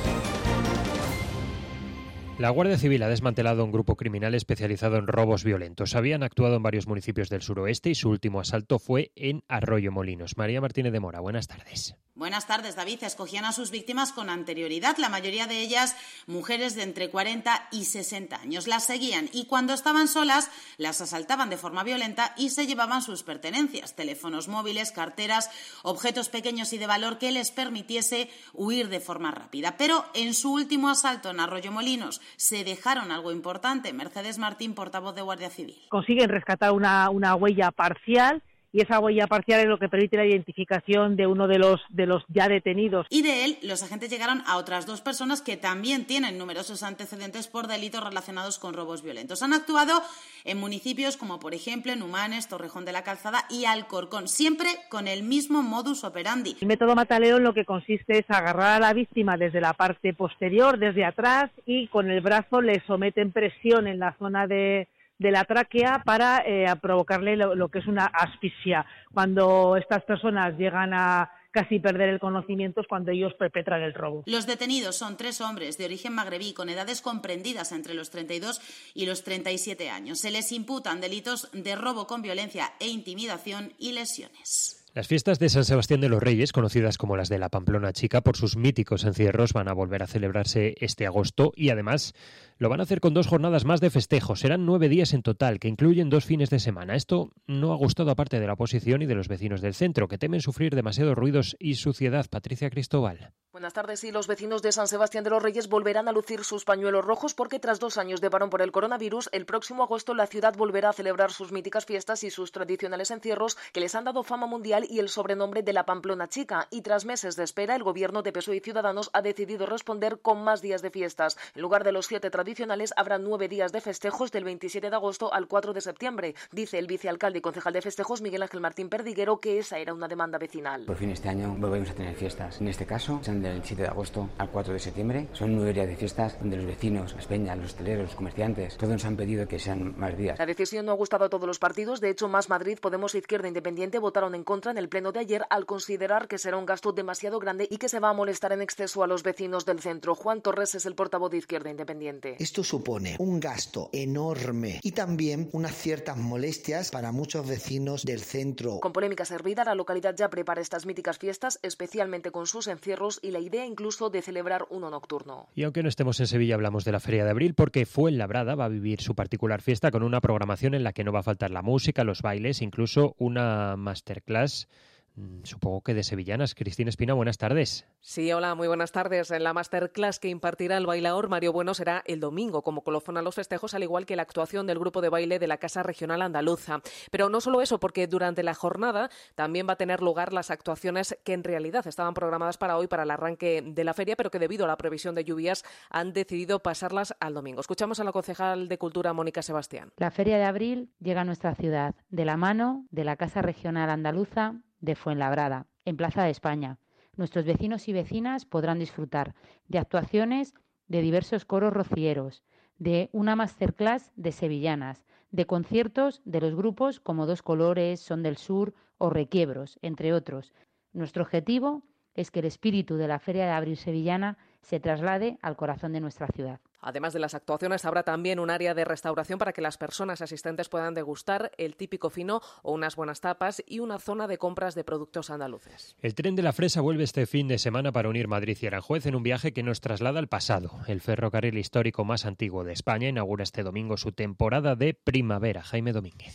Speaker 1: La Guardia Civil ha desmantelado un grupo criminal especializado en robos violentos. Habían actuado en varios municipios del suroeste y su último asalto fue en Arroyo Molinos. María Martínez de Mora, buenas tardes.
Speaker 18: Buenas tardes, David. Escogían a sus víctimas con anterioridad, la mayoría de ellas mujeres de entre cuarenta y sesenta años. Las seguían y cuando estaban solas las asaltaban de forma violenta y se llevaban sus pertenencias, teléfonos móviles, carteras, objetos pequeños y de valor que les permitiese huir de forma rápida. Pero en su último asalto en Arroyo Molinos se dejaron algo importante. Mercedes Martín, portavoz de Guardia Civil.
Speaker 4: Consiguen rescatar una, una huella parcial y esa huella parcial es lo que permite la identificación de uno de los, de los ya detenidos.
Speaker 18: Y de él, los agentes llegaron a otras dos personas que también tienen numerosos antecedentes por delitos relacionados con robos violentos. Han actuado en municipios como, por ejemplo, en Humanes, Torrejón de la Calzada y Alcorcón, siempre con el mismo modus operandi.
Speaker 4: El método Mataleón lo que consiste es agarrar a la víctima desde la parte posterior, desde atrás, y con el brazo le someten presión en la zona de... de la tráquea para eh, provocarle lo, lo que es una asfixia. Cuando estas personas llegan a casi perder el conocimiento es cuando ellos perpetran el robo.
Speaker 18: Los detenidos son tres hombres de origen magrebí con edades comprendidas entre los treinta y dos y los treinta y siete años. Se les imputan delitos de robo con violencia e intimidación y lesiones.
Speaker 1: Las fiestas de San Sebastián de los Reyes, conocidas como las de la Pamplona Chica por sus míticos encierros, van a volver a celebrarse este agosto y además lo van a hacer con dos jornadas más de festejo. Serán nueve días en total, que incluyen dos fines de semana. Esto no ha gustado a parte de la oposición y de los vecinos del centro, que temen sufrir demasiados ruidos y suciedad. Patricia Cristóbal.
Speaker 29: Buenas tardes. Y los vecinos de San Sebastián de los Reyes volverán a lucir sus pañuelos rojos porque tras dos años de parón por el coronavirus, el próximo agosto la ciudad volverá a celebrar sus míticas fiestas y sus tradicionales encierros que les han dado fama mundial y el sobrenombre de la Pamplona Chica. Y tras meses de espera, el gobierno de P S O E y Ciudadanos ha decidido responder con más días de fiestas. En lugar de los siete tradicionales, habrá nueve días de festejos del veintisiete de agosto al cuatro de septiembre. Dice el vicealcalde y concejal de festejos, Miguel Ángel Martín Perdiguero, que esa era una demanda vecinal.
Speaker 5: Por fin este año volvemos a tener fiestas. En este caso, son del siete de agosto al cuatro de septiembre. Son nueve días de fiestas donde los vecinos, las peñas, los hosteleros, los comerciantes, todos nos han pedido que sean más días.
Speaker 29: La decisión no ha gustado a todos los partidos. De hecho, Más Madrid, Podemos e Izquierda Independiente votaron en contra en el pleno de ayer al considerar que será un gasto demasiado grande y que se va a molestar en exceso a los vecinos del centro. Juan Torres es el portavoz de Izquierda Independiente.
Speaker 6: Esto supone un gasto enorme y también unas ciertas molestias para muchos vecinos del centro.
Speaker 29: Con polémica servida, la localidad ya prepara estas míticas fiestas, especialmente con sus encierros y la idea incluso de celebrar uno nocturno.
Speaker 1: Y aunque no estemos en Sevilla, hablamos de la Feria de Abril porque Fuenlabrada va a vivir su particular fiesta con una programación en la que no va a faltar la música, los bailes, incluso una masterclass, supongo que de sevillanas. Cristina Espina, buenas tardes.
Speaker 25: Sí, hola, muy buenas tardes. En la masterclass que impartirá el bailaor Mario Bueno será el domingo, como colofón a los festejos, al igual que la actuación del grupo de baile de la Casa Regional Andaluza. Pero no solo eso, porque durante la jornada también va a tener lugar las actuaciones que en realidad estaban programadas para hoy, para el arranque de la feria, pero que debido a la previsión de lluvias han decidido pasarlas al domingo. Escuchamos a la concejal de Cultura, Mónica Sebastián.
Speaker 26: La Feria de Abril llega a nuestra ciudad de la mano de la Casa Regional Andaluza de Fuenlabrada, en Plaza de España. Nuestros vecinos y vecinas podrán disfrutar de actuaciones de diversos coros rocieros, de una masterclass de sevillanas, de conciertos de los grupos como Dos Colores, Son del Sur o Requiebros, entre otros. Nuestro objetivo es que el espíritu de la Feria de Abril sevillana se traslade al corazón de nuestra ciudad.
Speaker 25: Además de las actuaciones, habrá también un área de restauración para que las personas asistentes puedan degustar el típico fino o unas buenas tapas y una zona de compras de productos andaluces.
Speaker 1: El tren de la Fresa vuelve este fin de semana para unir Madrid y Aranjuez en un viaje que nos traslada al pasado. El ferrocarril histórico más antiguo de España inaugura este domingo su temporada de primavera. Jaime Domínguez.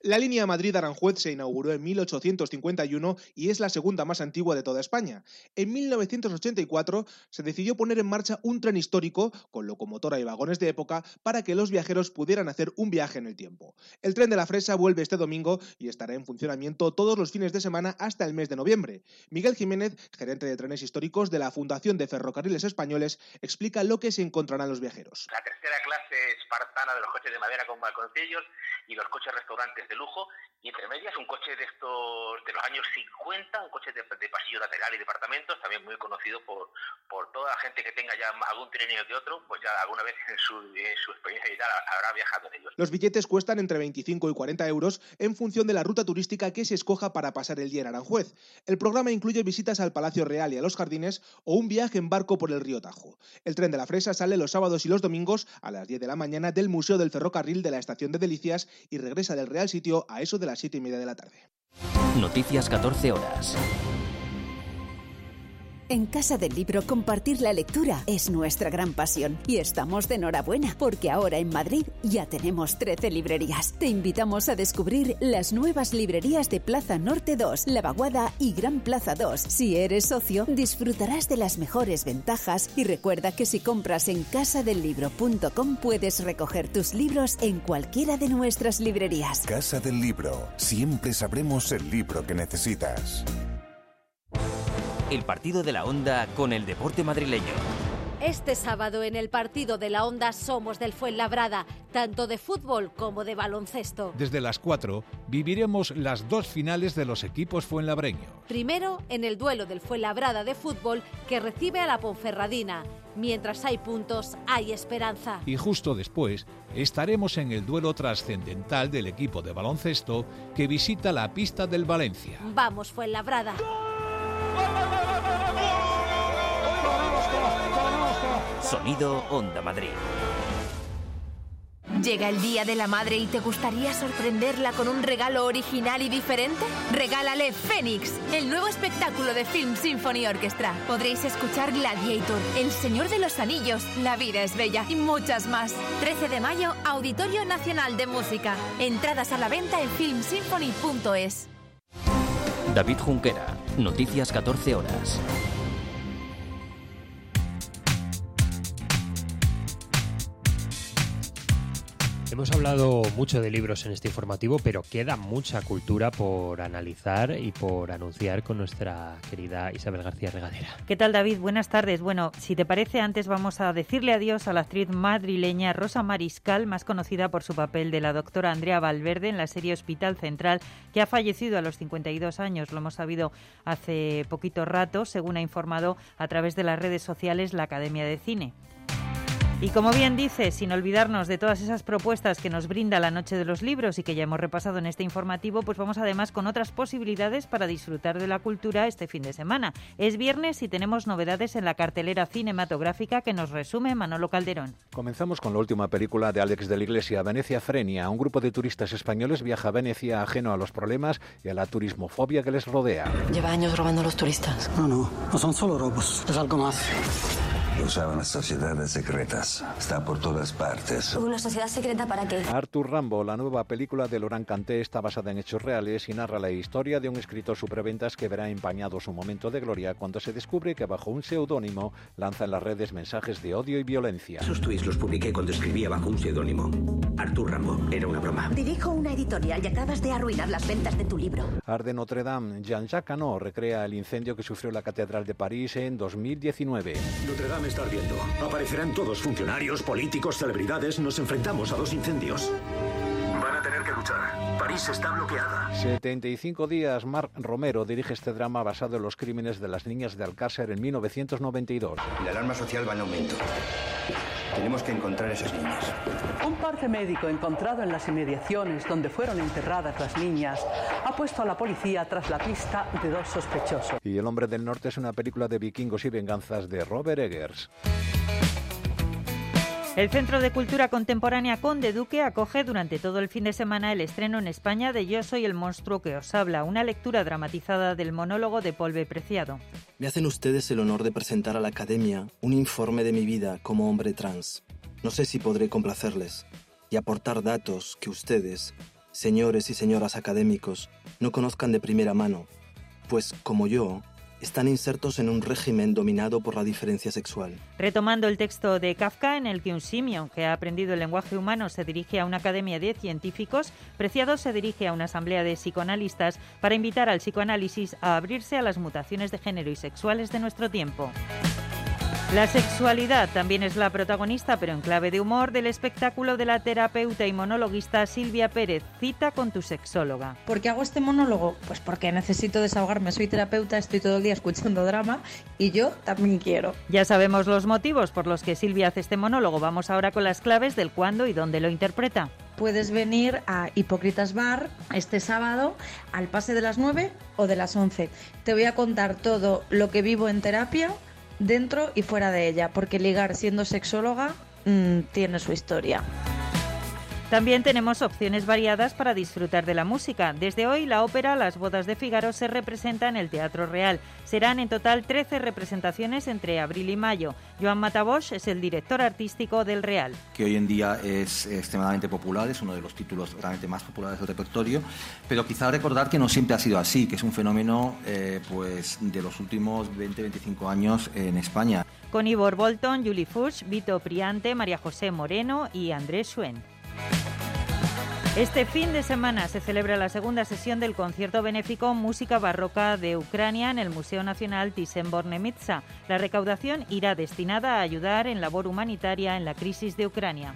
Speaker 2: La línea Madrid-Aranjuez se inauguró en mil ochocientos cincuenta y uno y es la segunda más antigua de toda España. En mil novecientos ochenta y cuatro se decidió poner en marcha un tren histórico con locomotora y vagones de época para que los viajeros pudieran hacer un viaje en el tiempo. El tren de la Fresa vuelve este domingo y estará en funcionamiento todos los fines de semana hasta el mes de noviembre. Miguel Jiménez, gerente de trenes históricos de la Fundación de Ferrocarriles Españoles, explica lo que se encontrarán los viajeros.
Speaker 7: La tercera clase espartana de los coches de madera con balconcillos y los coches restaurantes de lujo, y entre medias un coche de estos de los años cincuenta, un coche de, de pasillo lateral y departamentos, también muy conocido por, por toda la gente que tenga ya algún trienio que otro, pues ya alguna vez en su, en su experiencia vital habrá viajado en ellos.
Speaker 2: Los billetes cuestan entre veinticinco y cuarenta euros en función de la ruta turística que se escoja para pasar el día en Aranjuez. El programa incluye visitas al Palacio Real y a los jardines o un viaje en barco por el río Tajo. El tren de la Fresa sale los sábados y los domingos a las diez de la mañana del Museo del Ferrocarril de la Estación de Delicias y regresa del Real Sitio a eso de las siete y media de la tarde.
Speaker 3: Noticias catorce horas.
Speaker 8: En Casa del Libro compartir la lectura es nuestra gran pasión y estamos de enhorabuena porque ahora en Madrid ya tenemos trece librerías. Te invitamos a descubrir las nuevas librerías de Plaza Norte dos, La Vaguada y Gran Plaza dos. Si eres socio, disfrutarás de las mejores ventajas y recuerda que si compras en casa del libro punto com puedes recoger tus libros en cualquiera de nuestras librerías.
Speaker 9: Casa del Libro. Siempre sabremos el libro que necesitas.
Speaker 3: El partido de la Onda con el deporte madrileño.
Speaker 10: Este sábado en el partido de la Onda somos del Fuenlabrada, tanto de fútbol como de baloncesto.
Speaker 11: Desde las cuatro viviremos las dos finales de los equipos fuenlabreños.
Speaker 10: Primero en el duelo del Fuenlabrada de fútbol que recibe a la Ponferradina. Mientras hay puntos, hay esperanza.
Speaker 11: Y justo después estaremos en el duelo trascendental del equipo de baloncesto que visita la pista del Valencia.
Speaker 10: Vamos Fuenlabrada.
Speaker 3: Sonido Onda Madrid.
Speaker 12: ¿Llega el Día de la Madre y te gustaría sorprenderla con un regalo original y diferente? Regálale Fénix, el nuevo espectáculo de Film Symphony Orchestra. Podréis escuchar Gladiator, El Señor de los Anillos, La vida es bella y muchas más. trece de mayo, Auditorio Nacional de Música. Entradas a la venta en film symphony punto es.
Speaker 3: David Junquera, Noticias catorce horas.
Speaker 1: Hemos hablado mucho de libros en este informativo, pero queda mucha cultura por analizar y por anunciar con nuestra querida Isabel García Regadera.
Speaker 13: ¿Qué tal, David? Buenas tardes. Bueno, si te parece, antes vamos a decirle adiós a la actriz madrileña Rosa Mariscal, más conocida por su papel de la doctora Andrea Valverde en la serie Hospital Central, que ha fallecido a los cincuenta y dos años. Lo hemos sabido hace poquito rato, según ha informado a través de las redes sociales la Academia de Cine. Y como bien dice, sin olvidarnos de todas esas propuestas que nos brinda la Noche de los Libros y que ya hemos repasado en este informativo, pues vamos además con otras posibilidades para disfrutar de la cultura este fin de semana. Es viernes y tenemos novedades en la cartelera cinematográfica que nos resume Manolo Calderón.
Speaker 14: Comenzamos con la última película de Alex de la Iglesia, Venecia Frenia. Un grupo de turistas españoles viaja a Venecia ajeno a los problemas y a la turismofobia que les rodea.
Speaker 15: Lleva años robando a los turistas.
Speaker 16: No, no, no son solo robos, es algo más.
Speaker 17: Usaban las sociedades secretas. Está por todas partes.
Speaker 15: ¿Una sociedad secreta para qué?
Speaker 14: Arthur Rimbaud, la nueva película de Laurent Canté, está basada en hechos reales y narra la historia de un escritor superventas que verá empañado su momento de gloria cuando se descubre que bajo un seudónimo lanza en las redes mensajes de odio y violencia.
Speaker 19: Esos tweets los publiqué cuando escribía bajo un seudónimo. Arthur Rimbaud, era una broma.
Speaker 15: Dirijo una editorial y acabas de arruinar las ventas de tu libro.
Speaker 14: Arde Notre Dame, Jean-Jacques Cano recrea el incendio que sufrió la Catedral de París en dos mil diecinueve.
Speaker 19: Notre Dame está ardiendo. Aparecerán todos, funcionarios, políticos, celebridades. Nos enfrentamos a dos incendios. Van a tener que luchar. París está bloqueada.
Speaker 14: setenta y cinco días. Marc Romero dirige este drama basado en los crímenes de las niñas de Alcácer en mil novecientos noventa y dos.
Speaker 28: La alarma social va en aumento. Tenemos que encontrar a esas niñas.
Speaker 31: Un parte médico encontrado en las inmediaciones donde fueron enterradas las niñas ha puesto a la policía tras la pista de dos sospechosos.
Speaker 14: Y El hombre del norte es una película de vikingos y venganzas de Robert Eggers.
Speaker 13: El Centro de Cultura Contemporánea Conde Duque acoge durante todo el fin de semana el estreno en España de Yo soy el monstruo que os habla, una lectura dramatizada del monólogo de Paul B. Preciado.
Speaker 34: Me hacen ustedes el honor de presentar a la Academia un informe de mi vida como hombre trans. No sé si podré complacerles y aportar datos que ustedes señores y señoras académicos, no conozcan de primera mano, pues, como yo, están insertos en un régimen dominado por la diferencia sexual.
Speaker 13: Retomando el texto de Kafka, en el que un simio que ha aprendido el lenguaje humano se dirige a una academia de científicos, Preciado se dirige a una asamblea de psicoanalistas para invitar al psicoanálisis a abrirse a las mutaciones de género y sexuales de nuestro tiempo. La sexualidad también es la protagonista, pero en clave de humor, del espectáculo de la terapeuta y monologuista Silvia Pérez. Cita con tu sexóloga.
Speaker 4: ¿Por qué hago este monólogo? Pues porque necesito desahogarme. Soy terapeuta, estoy todo el día escuchando drama y yo también quiero.
Speaker 13: Ya sabemos los motivos por los que Silvia hace este monólogo. Vamos ahora con las claves del cuándo y dónde lo interpreta.
Speaker 4: Puedes venir a Hipócritas Bar este sábado al pase de las nueve o de las once. Te voy a contar todo lo que vivo en terapia, dentro y fuera de ella, porque ligar siendo sexóloga mmm, tiene su historia.
Speaker 13: También tenemos opciones variadas para disfrutar de la música. Desde hoy, la ópera Las bodas de Fígaro se representa en el Teatro Real. Serán en total trece representaciones entre abril y mayo. Joan Matabosch es el director artístico del Real.
Speaker 5: Que hoy en día es extremadamente popular, es uno de los títulos realmente más populares del repertorio, pero quizá recordar que no siempre ha sido así, que es un fenómeno eh, pues de los últimos veinte a veinticinco años en España.
Speaker 13: Con Ivor Bolton, Julie Fuchs, Vito Priante, María José Moreno y Andrés Schuen. Este fin de semana se celebra la segunda sesión del concierto benéfico Música Barroca de Ucrania en el Museo Nacional Thyssen-Bornemisza. La recaudación irá destinada a ayudar en labor humanitaria en la crisis de Ucrania.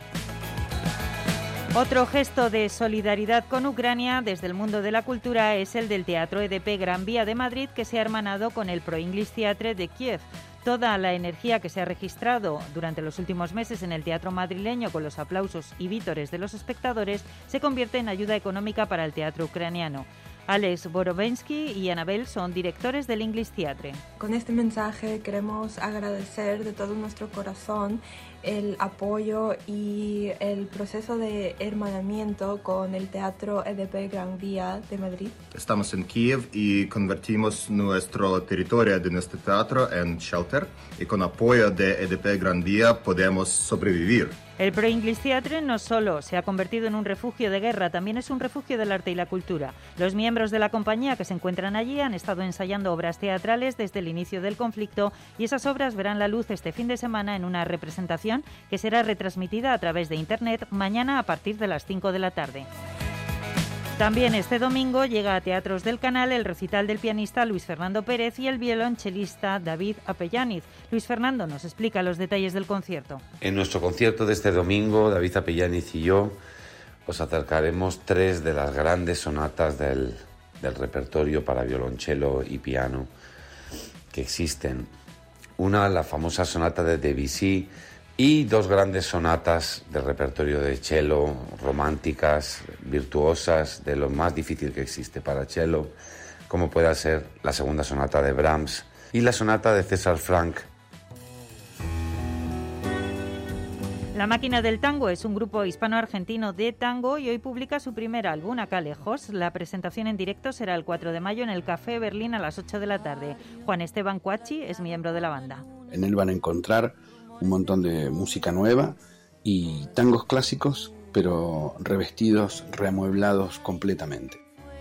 Speaker 13: Otro gesto de solidaridad con Ucrania desde el mundo de la cultura es el del Teatro E D P Gran Vía de Madrid, que se ha hermanado con el Pro English Theatre de Kiev. Toda la energía que se ha registrado durante los últimos meses en el teatro madrileño con los aplausos y vítores de los espectadores se convierte en ayuda económica para el teatro ucraniano. Alex Borovensky y Anabel son directores del English Theatre.
Speaker 6: Con este mensaje queremos agradecer de todo nuestro corazón el apoyo y el proceso de hermanamiento con el Teatro E D P Gran Vía de Madrid.
Speaker 18: Estamos en Kiev y convertimos nuestro territorio de nuestro teatro en shelter y con apoyo de E D P Gran Vía podemos sobrevivir.
Speaker 13: El Pro English Theatre no solo se ha convertido en un refugio de guerra, también es un refugio del arte y la cultura. Los miembros de la compañía que se encuentran allí han estado ensayando obras teatrales desde el inicio del conflicto y esas obras verán la luz este fin de semana en una representación que será retransmitida a través de Internet mañana a partir de las cinco de la tarde. También este domingo llega a Teatros del Canal el recital del pianista Luis Fernando Pérez y el violonchelista David Apellaniz. Luis Fernando nos explica los detalles del concierto.
Speaker 20: En nuestro concierto de este domingo, David Apellaniz y yo os acercaremos tres de las grandes sonatas del, del repertorio para violonchelo y piano que existen. Una, la famosa sonata de Debussy, y dos grandes sonatas del repertorio de cello, románticas, virtuosas, de lo más difícil que existe para cello, como pueda ser la segunda sonata de Brahms y la sonata de César Franck.
Speaker 13: La Máquina del Tango es un grupo hispano-argentino de tango y hoy publica su primer álbum, Acá Lejos. La presentación en directo será el cuatro de mayo en el Café Berlín a las ocho de la tarde. Juan Esteban Cuachi es miembro de la banda.
Speaker 21: En él van a encontrar un montón de música nueva y tangos clásicos, pero revestidos, reamueblados completamente.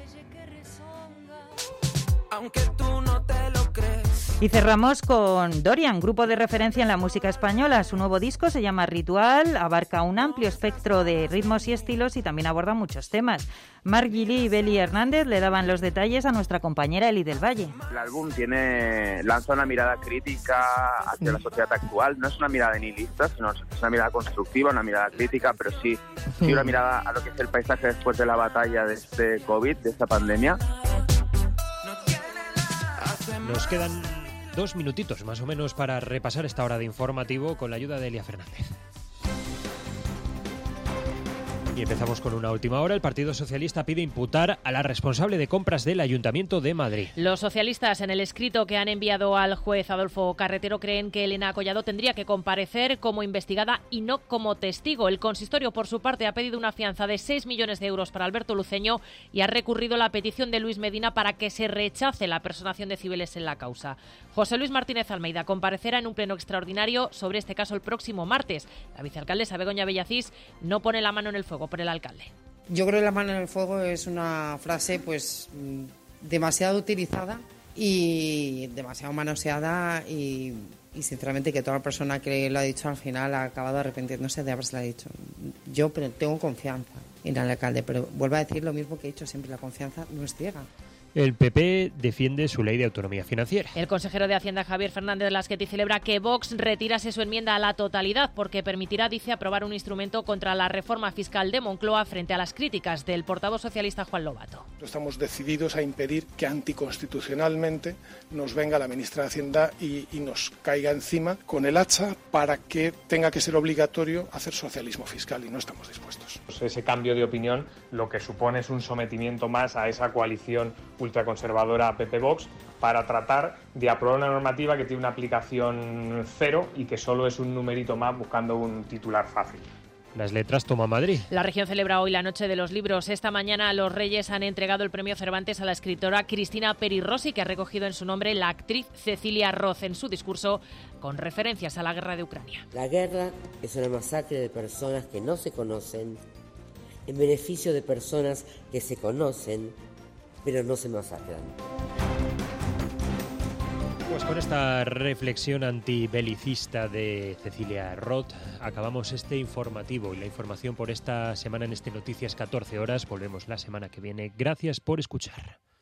Speaker 13: Aunque tú no te lo crees. Y cerramos con Dorian, grupo de referencia en la música española. Su nuevo disco se llama Ritual, abarca un amplio espectro de ritmos y estilos y también aborda muchos temas. Marc Gili y Beli Hernández le daban los detalles a nuestra compañera Eli del Valle.
Speaker 22: El álbum tiene lanza una mirada crítica hacia la sociedad actual. No es una mirada nihilista, sino es una mirada constructiva, una mirada crítica, pero sí, sí una mirada a lo que es el paisaje después de la batalla de este COVID, de esta pandemia.
Speaker 1: Nos quedan dos minutitos más o menos para repasar esta hora de informativo con la ayuda de Elia Fernández. Y empezamos con una última hora. El Partido Socialista pide imputar a la responsable de compras del Ayuntamiento de Madrid.
Speaker 23: Los socialistas, en el escrito que han enviado al juez Adolfo Carretero, creen que Elena Collado tendría que comparecer como investigada y no como testigo. El consistorio, por su parte, ha pedido una fianza de seis millones de euros para Alberto Luceño y ha recurrido la petición de Luis Medina para que se rechace la personación de Cibeles en la causa. José Luis Martínez Almeida comparecerá en un pleno extraordinario sobre este caso el próximo martes. La vicealcaldesa Begoña Bellacís no pone la mano en el fuego por el alcalde.
Speaker 2: Yo creo que la mano en el fuego es una frase pues demasiado utilizada y demasiado manoseada y, y sinceramente que toda persona que lo ha dicho al final ha acabado arrepintiéndose de haberse dicho. Yo pero tengo confianza en el alcalde, pero vuelvo a decir lo mismo que he dicho siempre, la confianza no es ciega.
Speaker 1: El P P defiende su ley de autonomía financiera.
Speaker 23: El consejero de Hacienda, Javier Fernández Lasqueti, celebra que Vox retirase su enmienda a la totalidad porque permitirá, dice, aprobar un instrumento contra la reforma fiscal de Moncloa frente a las críticas del portavoz socialista Juan Lobato.
Speaker 7: Estamos decididos a impedir que anticonstitucionalmente nos venga la ministra de Hacienda y, y nos caiga encima con el hacha para que tenga que ser obligatorio hacer socialismo fiscal y no estamos dispuestos.
Speaker 8: Ese cambio de opinión lo que supone es un sometimiento más a esa coalición ultraconservadora P P Vox para tratar de aprobar una normativa que tiene una aplicación cero y que solo es un numerito más buscando un titular fácil.
Speaker 1: Las letras toma Madrid.
Speaker 23: La región celebra hoy la Noche de los Libros. Esta mañana los Reyes han entregado el premio Cervantes a la escritora Cristina Peri Rossi, que ha recogido en su nombre la actriz Cecilia Roth en su discurso con referencias a la guerra de Ucrania.
Speaker 9: La guerra es una masacre de personas que no se conocen en beneficio de personas que se conocen pero no se masacran.
Speaker 1: Pues con esta reflexión antibelicista de Cecilia Roth acabamos este informativo y la información por esta semana en este Noticias catorce horas. Volvemos la semana que viene. Gracias por escuchar.